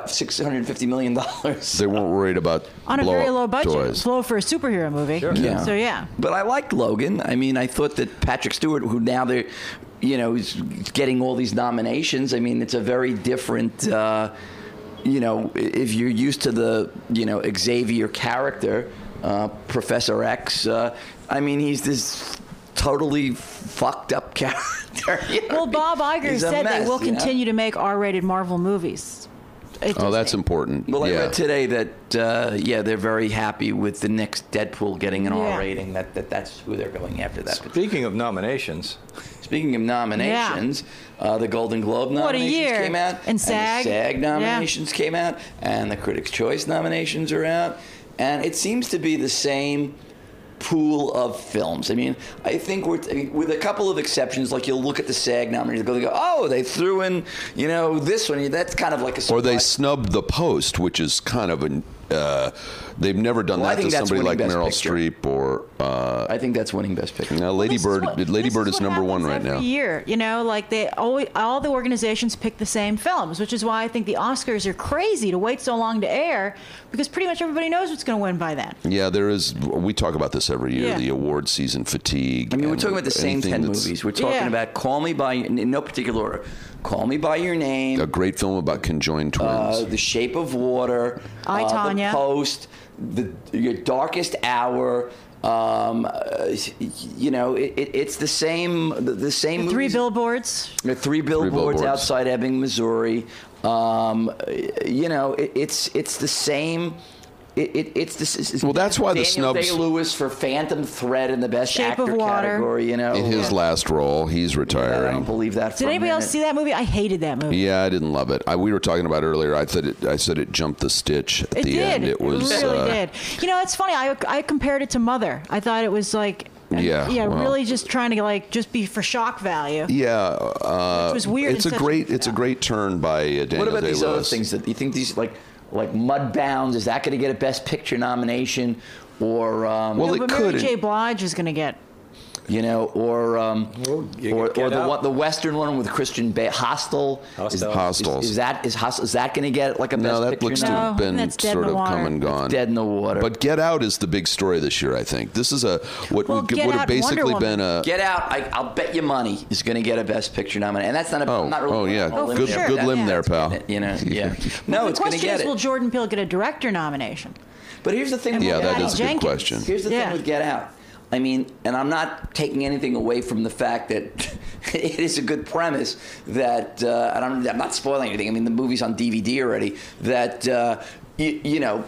million dollars. They weren't worried about On a blow very up low budget. toys. Low for a superhero movie. Yeah. So, yeah. But I liked Logan. I mean, I thought that Patrick Stewart, who now they're, you know, is getting all these nominations. I mean, it's a very different, uh, you know, if you're used to the, you know, Xavier character, uh, Professor X, uh, I mean, he's this totally fucked up character. you know? Well, Bob Iger He's a said they mess, will you know? continue to make R-rated Marvel movies. At Oh, that's Disney. important. Well, I yeah. read today that uh, yeah, they're very happy with the next Deadpool getting an Yeah. R rating. That, that that's who they're going after. That. Speaking of nominations, Speaking of nominations, uh, the Golden Globe What a nominations year. came out, And SAG. the SAG nominations came out, and the Critics' Choice nominations are out, and it seems to be the same pool of films. I mean, I think we're with a couple of exceptions. Like you'll look at the SAG nominations, go, they go, oh, they threw in, you know, this one. That's kind of like a Or they surprise. snubbed The Post, which is kind of an. Uh, they've never done Well, I that to think that's somebody like winning Best Meryl Picture. Streep or. Uh, I think that's winning Best Picture. now, Lady This is Bird. what- Lady this Bird is is what number one happens right every now. year, you know, like they always, all the organizations pick the same films, which is why I think the Oscars are crazy to wait so long to air, because pretty much everybody knows what's going to win by then. Yeah, there is. We talk about this every year. Yeah. The award season fatigue. I mean, we're and talking about the same anything ten that's- movies. We're talking Yeah. about Call Me By, in no particular order, Call Me By Your Name, A great film about conjoined twins. uh, The Shape of Water, I, uh, Tonya. The Post, the Your Darkest Hour. Um, uh, you know, it, it, it's the same. The, the same. The Three movies. Billboards. The three billboards, billboards. outside Ebbing, Missouri. Um, you know, it, it's it's the same. It, it, it's this. Well, that's why the Daniel snubs- Day-Lewis for Phantom Thread in the Best Shape Actor of Water. category. You know, In his last role, he's I don't retiring. believe that. For Did a anybody else minute. see that movie? I hated that movie. Yeah, I didn't love it. I, we were talking about it earlier. I said it. I said it jumped the stitch at It the did. end. It was. It really uh, did. You know, it's funny. I, I compared it to Mother. I thought it was like, Yeah, yeah, well. really just trying to like just be for shock value. Yeah, uh, Which was weird It's in a such a- great. It's a great turn by uh, Daniel What about these other Day-Lewis. things that you think these like like Mudbound? Is that going to get a Best Picture nomination? Or um, Well, No, it but Mary could. J. Blige is going to get. you know, or um, Well, you or, get or the Out. one, the Western one with Christian Bale, Hostel. Hostel. Is, Hostels. Is, is that is Hostel, is that going to get like a No, Best that Picture? looks to No, have been that's dead in sort the of water. come and gone. Dead in the water. But Get Out is the big story this year. I think this is a what Well, would, Get would have Out and basically Wonder been a. Get Out, I, I'll bet you money is going to get a Best Picture nomination, and that's not a. Oh, I'm not really oh, yeah. going on a Oh, limb good, for there, sure. good but limb Yeah. there, pal. that- You know, yeah. No, the it's going to question get is, it. will Jordan Peele get a director nomination? But here's the thing. And with Yeah, Get that Patty Out. is a good Jenkins. question. Here's the Yeah. thing with Get Out. I mean, and I'm not taking anything away from the fact that it is a good premise that, uh, and I'm, I'm not spoiling anything. I mean, the movie's on D V D already. That uh, you, you know,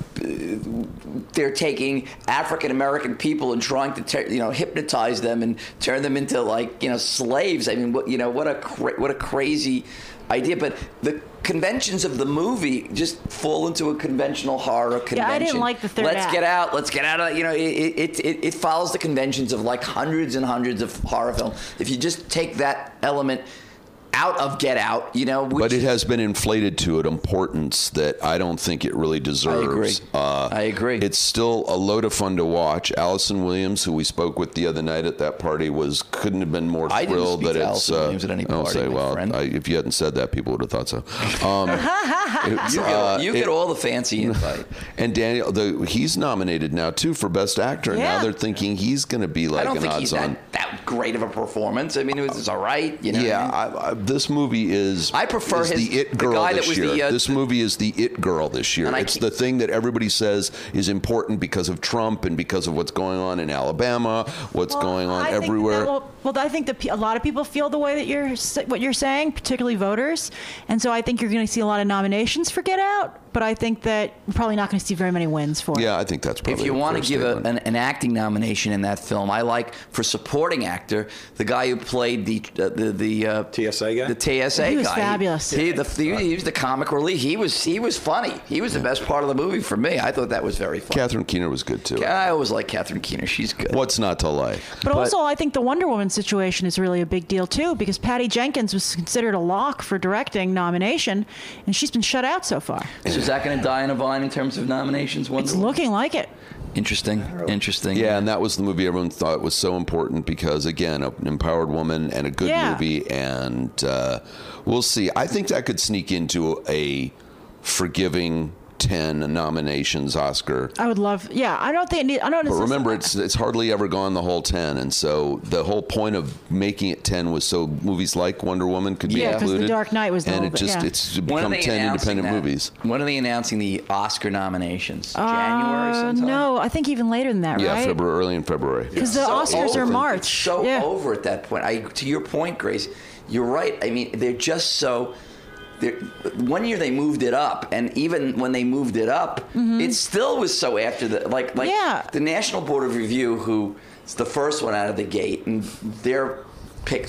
they're taking African American people and trying to, ter- you know, hypnotize them and turn them into like, you know, slaves. I mean, what you know, what a cra- what a crazy idea. But the conventions of the movie just fall into a conventional horror convention. Yeah, I didn't like the third Let's act. get out. Let's get out of. You know, it it, it it follows the conventions of like hundreds and hundreds of horror films. If you just take that element out of Get Out, you know, which, But it has been inflated to an importance that I don't think it really deserves. agree. I agree. It's still a load of fun to watch. Allison Williams, who we spoke with the other night at that party, was couldn't have been more I didn't thrilled speak that to it's. Allison Williams at any I'll party, say, my well, friend. I, if you hadn't said that, people would have thought so. Um, it's, you get, uh, you get it- all the fancy invite. And Daniel, the, he's nominated now too for Best Actor. Yeah. Now they're thinking he's going to be I like don't an think odds he's on. that, that great of a performance. I mean, it was it's all right. You know. Yeah, what I mean? I, I, this movie is. I prefer is his- the it the girl guy that this was year. the, uh, this movie is the it girl this year. And I It's keep- the thing that everybody says is important because of Trump and because of what's going on in Alabama, what's Well, going on I think everywhere. that- well, well, I think that pe- a lot of people feel the way that you're s- what you're saying, particularly voters, and so I think you're going to see a lot of nominations for Get Out. But I think that we're probably not going to see very many wins for it. yeah, I think that's probably. If you a want fair to give a, statement. an, an acting nomination in that film, I like for supporting actor the guy who played the uh, the the uh, T S A guy? The T S A He was guy. fabulous. He, the, the, he was the comic relief. He was he was funny. He was the best part of the movie for me. I thought that was very funny. Catherine Keener was good too. I always like Catherine Keener. She's good. What's not to like? But, also, I think the Wonder Woman situation is really a big deal too, because Patty Jenkins was considered a lock for directing nomination, and she's been shut out so far. So is that going to die in a vine in terms of nominations? Wonder It's Woman? looking like it. Interesting. Interesting. Yeah, and that was the movie everyone thought was so important because, again, an empowered woman and a good Yeah. movie, and uh, we'll see. I think that could sneak into a forgiving ten nominations Oscar. I would love. Yeah, I don't think. It need, I don't. But remember, it's it's hardly ever gone the whole ten, and so the whole point of making it ten was so movies like Wonder Woman could be Yeah, 'cause The included. Dark Knight was the and whole it bit, just yeah. it's When are become they ten announcing independent that? movies. When are they announcing the Oscar nominations? January Uh, sometime? no, I think even later than that, Yeah, right? February, early in February. Because the So Oscars over. are March. It's so yeah. over at that point. I, to your point, Grace, you're right. I mean, they're just so. They're, one year they moved it up, and even when they moved it up, it still was so after the like like Yeah. the National Board of Review, who is the first one out of the gate, and their picks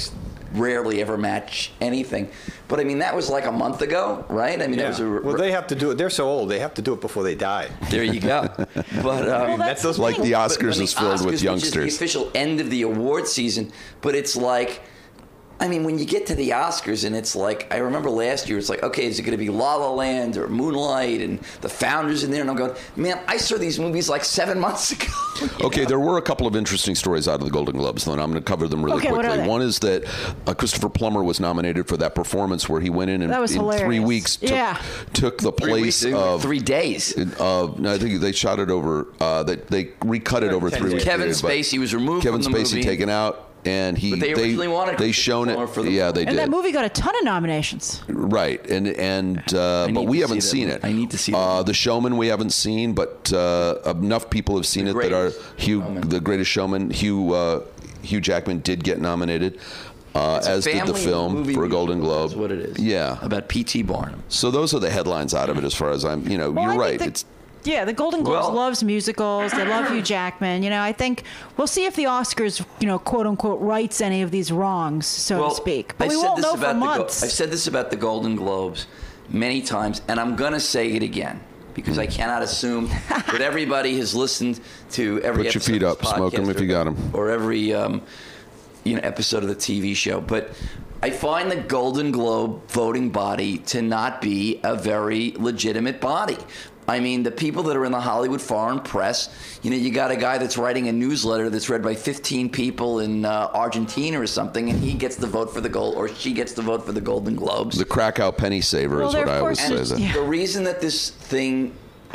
rarely ever match anything. But I mean, that was like a month ago, right? I mean, Yeah. it was a, Well, they have to do it. They're so old. They have to do it before they die. there you go. But um, that's those the Like thing. the but Oscars when is the filled Oscars, with which is youngsters. the official end of the award season, but it's like, I mean, when you get to the Oscars and it's like, I remember last year, it's like, okay, is it going to be La La Land or Moonlight and The Founders in there? And I'm going, man, I saw these movies like seven months ago. Okay, there were a couple of interesting stories out of the Golden Globes, though, and I'm going to cover them really Okay, what quickly. are they? One is that uh, Christopher Plummer was nominated for that performance where he went in and That was in three hilarious. weeks took, Yeah. took the Three place weeks, of three days. Uh, no, I think they shot it over. Uh, they they recut it over ten three days. weeks. Kevin period, but Spacey was removed Kevin from the Spacey movie. taken out, and he But they originally wanted they Christopher shown Plummer it. for the yeah, role. they And did. that movie got a ton of nominations. Right, and and uh, need but we to haven't see seen that it. movie. I need to see that uh, movie. The Showman. We haven't seen, but uh, enough people have seen The it that are Greatest Hugh, Showman. the Greatest Showman. Hugh uh, Hugh Jackman did get nominated, uh, It's a as did the family film movie for a Golden musical, Globe. That's what it is. Yeah. About P T Barnum. So those are the headlines out of it, as far as I'm. You know, Well, I you're think right. the- It's Yeah, the Golden Globes Well- loves musicals. They love Hugh Jackman. You know, I think we'll see if the Oscars, you know, quote unquote, rights any of these wrongs, so to speak. But I've we said won't this know for about the Go- months. I've said this about the Golden Globes many times, and I'm going to say it again because I cannot assume that everybody has listened to every Put your episode feet of up, this smoke 'em podcast if you or- got 'em. or every um, you know episode of the T V show. But I find the Golden Globe voting body to not be a very legitimate body. I mean, the people that are in the Hollywood Foreign Press, you know, you got a guy that's writing a newsletter that's read by fifteen people in uh, Argentina or something, and he gets the vote for the gold, or she gets the vote for the Golden Globes. the Krakow penny saver Well, is they're what I of always course- say. and- That. yeah. The reason that this thing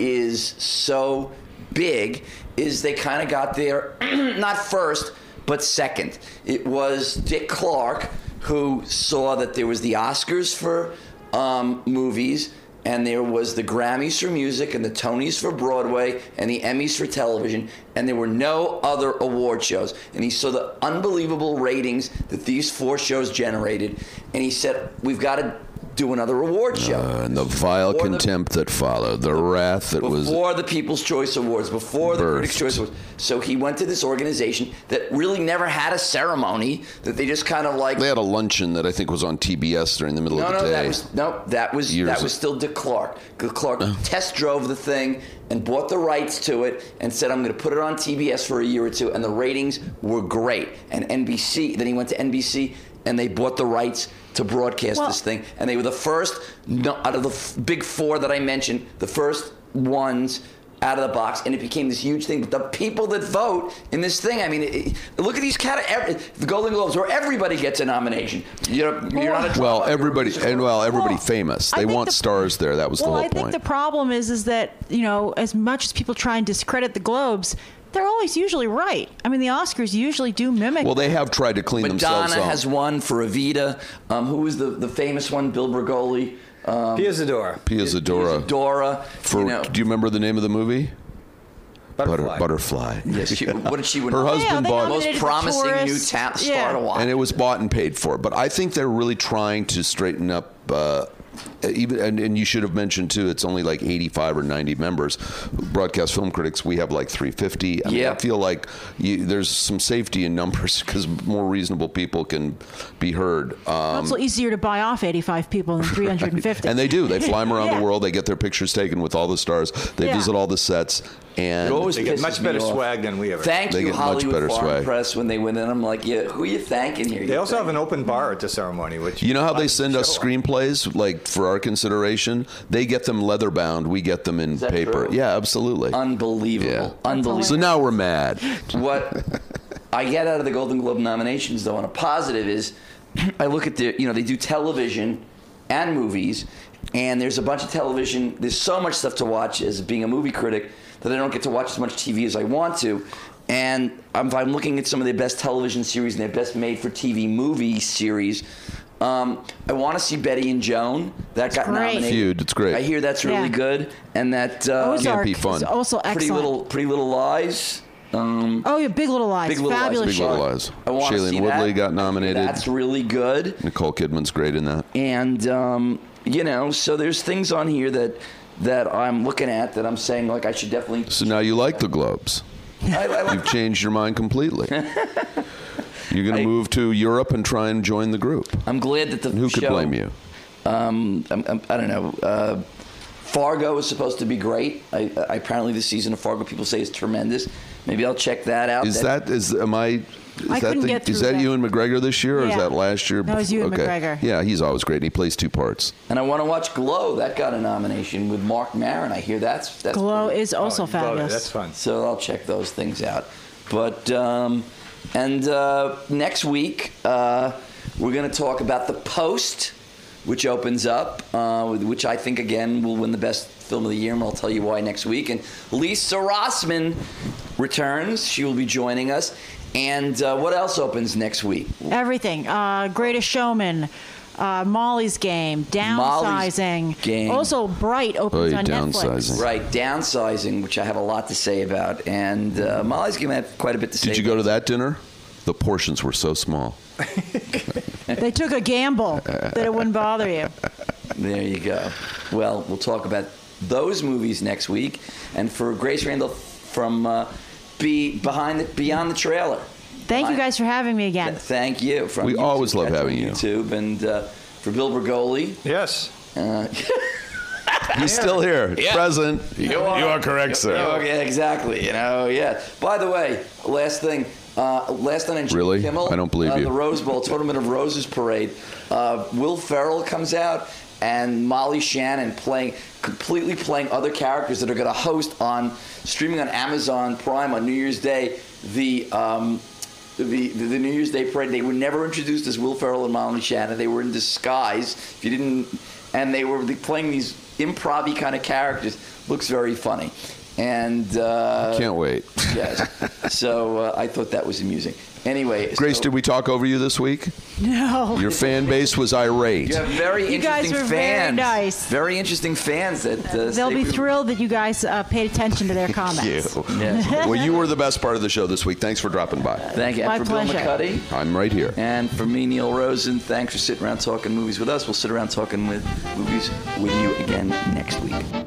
is so big is they kind of got there not first, but second. It was Dick Clark who saw that there was the Oscars for um, movies, and there was the Grammys for music, and the Tonys for Broadway, and the Emmys for television, and there were no other award shows. And he saw the unbelievable ratings that these four shows generated, and he said, we've got to do another award show. Uh, and the vile Before the- contempt that followed, the wrath that was. before the People's Choice Awards, before the Critics' Birthed. Choice Awards. So he went to this organization that really never had a ceremony, that they just kind of like. They had a luncheon that I think was on T B S during the middle no, of the no, day. that was no, that was Years that of- was still Dick Clark. Dick Clark test drove the thing and bought the rights to it and said, "I'm going to put it on T B S for a year or two," and the ratings were great. And N B C. Then he went to N B C, and they bought the rights to broadcast Well- this thing, and they were the first no, out of the f- big four that I mentioned, the first ones out of the box, and it became this huge thing. But the people that vote in this thing, I mean, it, it- look at these categories. The Golden Globes, where everybody gets a nomination. You're, you're not a drama, Well, you're a everybody musical. and well, everybody Well, famous. I They think want the- stars there. That was well, the whole I think point. the problem is, is that, you know, as much as people try and discredit the Globes, they're always usually right. I mean, the Oscars usually do mimic. well, they have tried to clean themselves Madonna up. has won for Evita. Um, who was the, the famous one? Bill Bergoli. Um, Pia Zadora. Pia Zadora. Dora. For you know, do you remember the name of the movie? Butterfly. Butter, Butterfly. yes, she, what did she win? Her Yeah, husband they bought. Most nominated the promising new tourist. ta- star Yeah. to watch. And it was bought and paid for. But I think they're really trying to straighten up. Uh, even and, and you should have mentioned too. It's only like eighty-five or ninety members. Broadcast Film Critics, we have like three fifty. I mean, Yeah. I feel like you, there's some safety in numbers because more reasonable people can be heard. Um, It's also easier to buy off eighty-five people than three hundred fifty. and they do. They fly them around Yeah. the world. They get their pictures taken with all the stars. They Yeah. visit all the sets. And It always They get pisses much me better off. swag than we ever. Thank They you, get much Hollywood better Foreign swag. Press, when they win. And I'm like, yeah, who are you thanking here? They You also have thank- an open bar at the ceremony, which you know how they lots of send us show. screenplays, like for our consideration? They get them leather bound. We get them in that paper. true? Yeah, absolutely. Unbelievable. Yeah. Unbelievable. So now we're mad. What I get out of the Golden Globe nominations, though, on a positive, is I look at the, you know, they do television and movies, and there's a bunch of television. There's so much stuff to watch as being a movie critic that I don't get to watch as much T V as I want to. And I'm, I'm looking at some of their best television series and their best made-for-T V movie series. Um, I want to see Betty and Joan. That got great. nominated. Feud, it's great. I hear that's really Yeah. good, and that uh, Ozark be fun. is also excellent. Pretty Little Pretty Little Lies. Um, Oh, yeah, Big Little Lies. Big Little Lies, Fabulous Big show. Little Lies. I want to Shailene see Woodley that. got nominated. That's really good. Nicole Kidman's great in that. And um, you know, so there's things on here that that I'm looking at that I'm saying like I should definitely. So now you like the Globes. I, I like, You've changed your mind completely. You're going I- to move to Europe and try and join the group. I'm glad that the Who could show, blame you? Um, I'm, I'm, I don't know. Uh, Fargo is supposed to be great. I, I, apparently, this season of Fargo, people say is tremendous. Maybe I'll check that out. Is that is am I? Is I that couldn't the, get is through that that. Ewan McGregor this year, or is Yeah. that last year? No, it was Ewan okay. McGregor. Yeah, he's always great. He plays two parts. And I want to watch Glow. That got a nomination with Mark Maron. I hear that's that's Glow pretty- is also Oh, love it. fabulous. That's fun. So I'll check those things out. But um, and uh, next week uh, we're going to talk about The Post, which opens up, uh, which I think again will win the best film of the year, and I'll tell you why next week. And Lisa Rossman returns; she will be joining us. And uh, what else opens next week? Everything. Uh, Greatest Showman. Uh, Molly's Game. Downsizing. Molly's Game. Also, Bright opens Oh, on Downsizing. Netflix. Right, downsizing, which I have a lot to say about, and uh, Molly's going to have quite a bit to say. Did you go about. to that dinner? The portions were so small. They took a gamble that it wouldn't bother you. There you go. Well, we'll talk about those movies next week. And for Grace Randall from uh, Be Behind the Beyond the Trailer. Thank you Behind- guys for having me again. Th- Thank you. From We YouTube, always love catch on having you. YouTube, and uh, for Bill Bergoli. Yes. Uh, He's still here, Yeah. present. You are. You are correct, sir. Oh, yeah, exactly. You know, yeah. By the way, last thing. Uh, last night on Jimmy Really? Kimmel, I don't believe uh, you. the Rose Bowl Tournament of Roses parade. Uh, Will Ferrell comes out and Molly Shannon playing completely playing other characters that are going to host on streaming on Amazon Prime on New Year's Day. The um, the, the the New Year's Day parade. They were never introduced as Will Ferrell and Molly Shannon. They were in disguise. If you didn't, and they were playing these improv-y kind of characters. Looks very funny. And uh, Can't wait. yes. So uh, I thought that was amusing. Anyway, Grace, so did we talk over you this week? No. Your fan base was irate. you have very You guys interesting were very fans. nice. Very interesting fans that uh, They'll say be we- thrilled that you guys uh, paid attention to their comments. You. Yes. Well, you were the best part of the show this week. Thanks for dropping by. Thank you. And My for pleasure. Bill McCuddy I'm right here. and for me, Neil Rosen, thanks for sitting around talking movies with us. We'll sit around talking with movies with you again next week.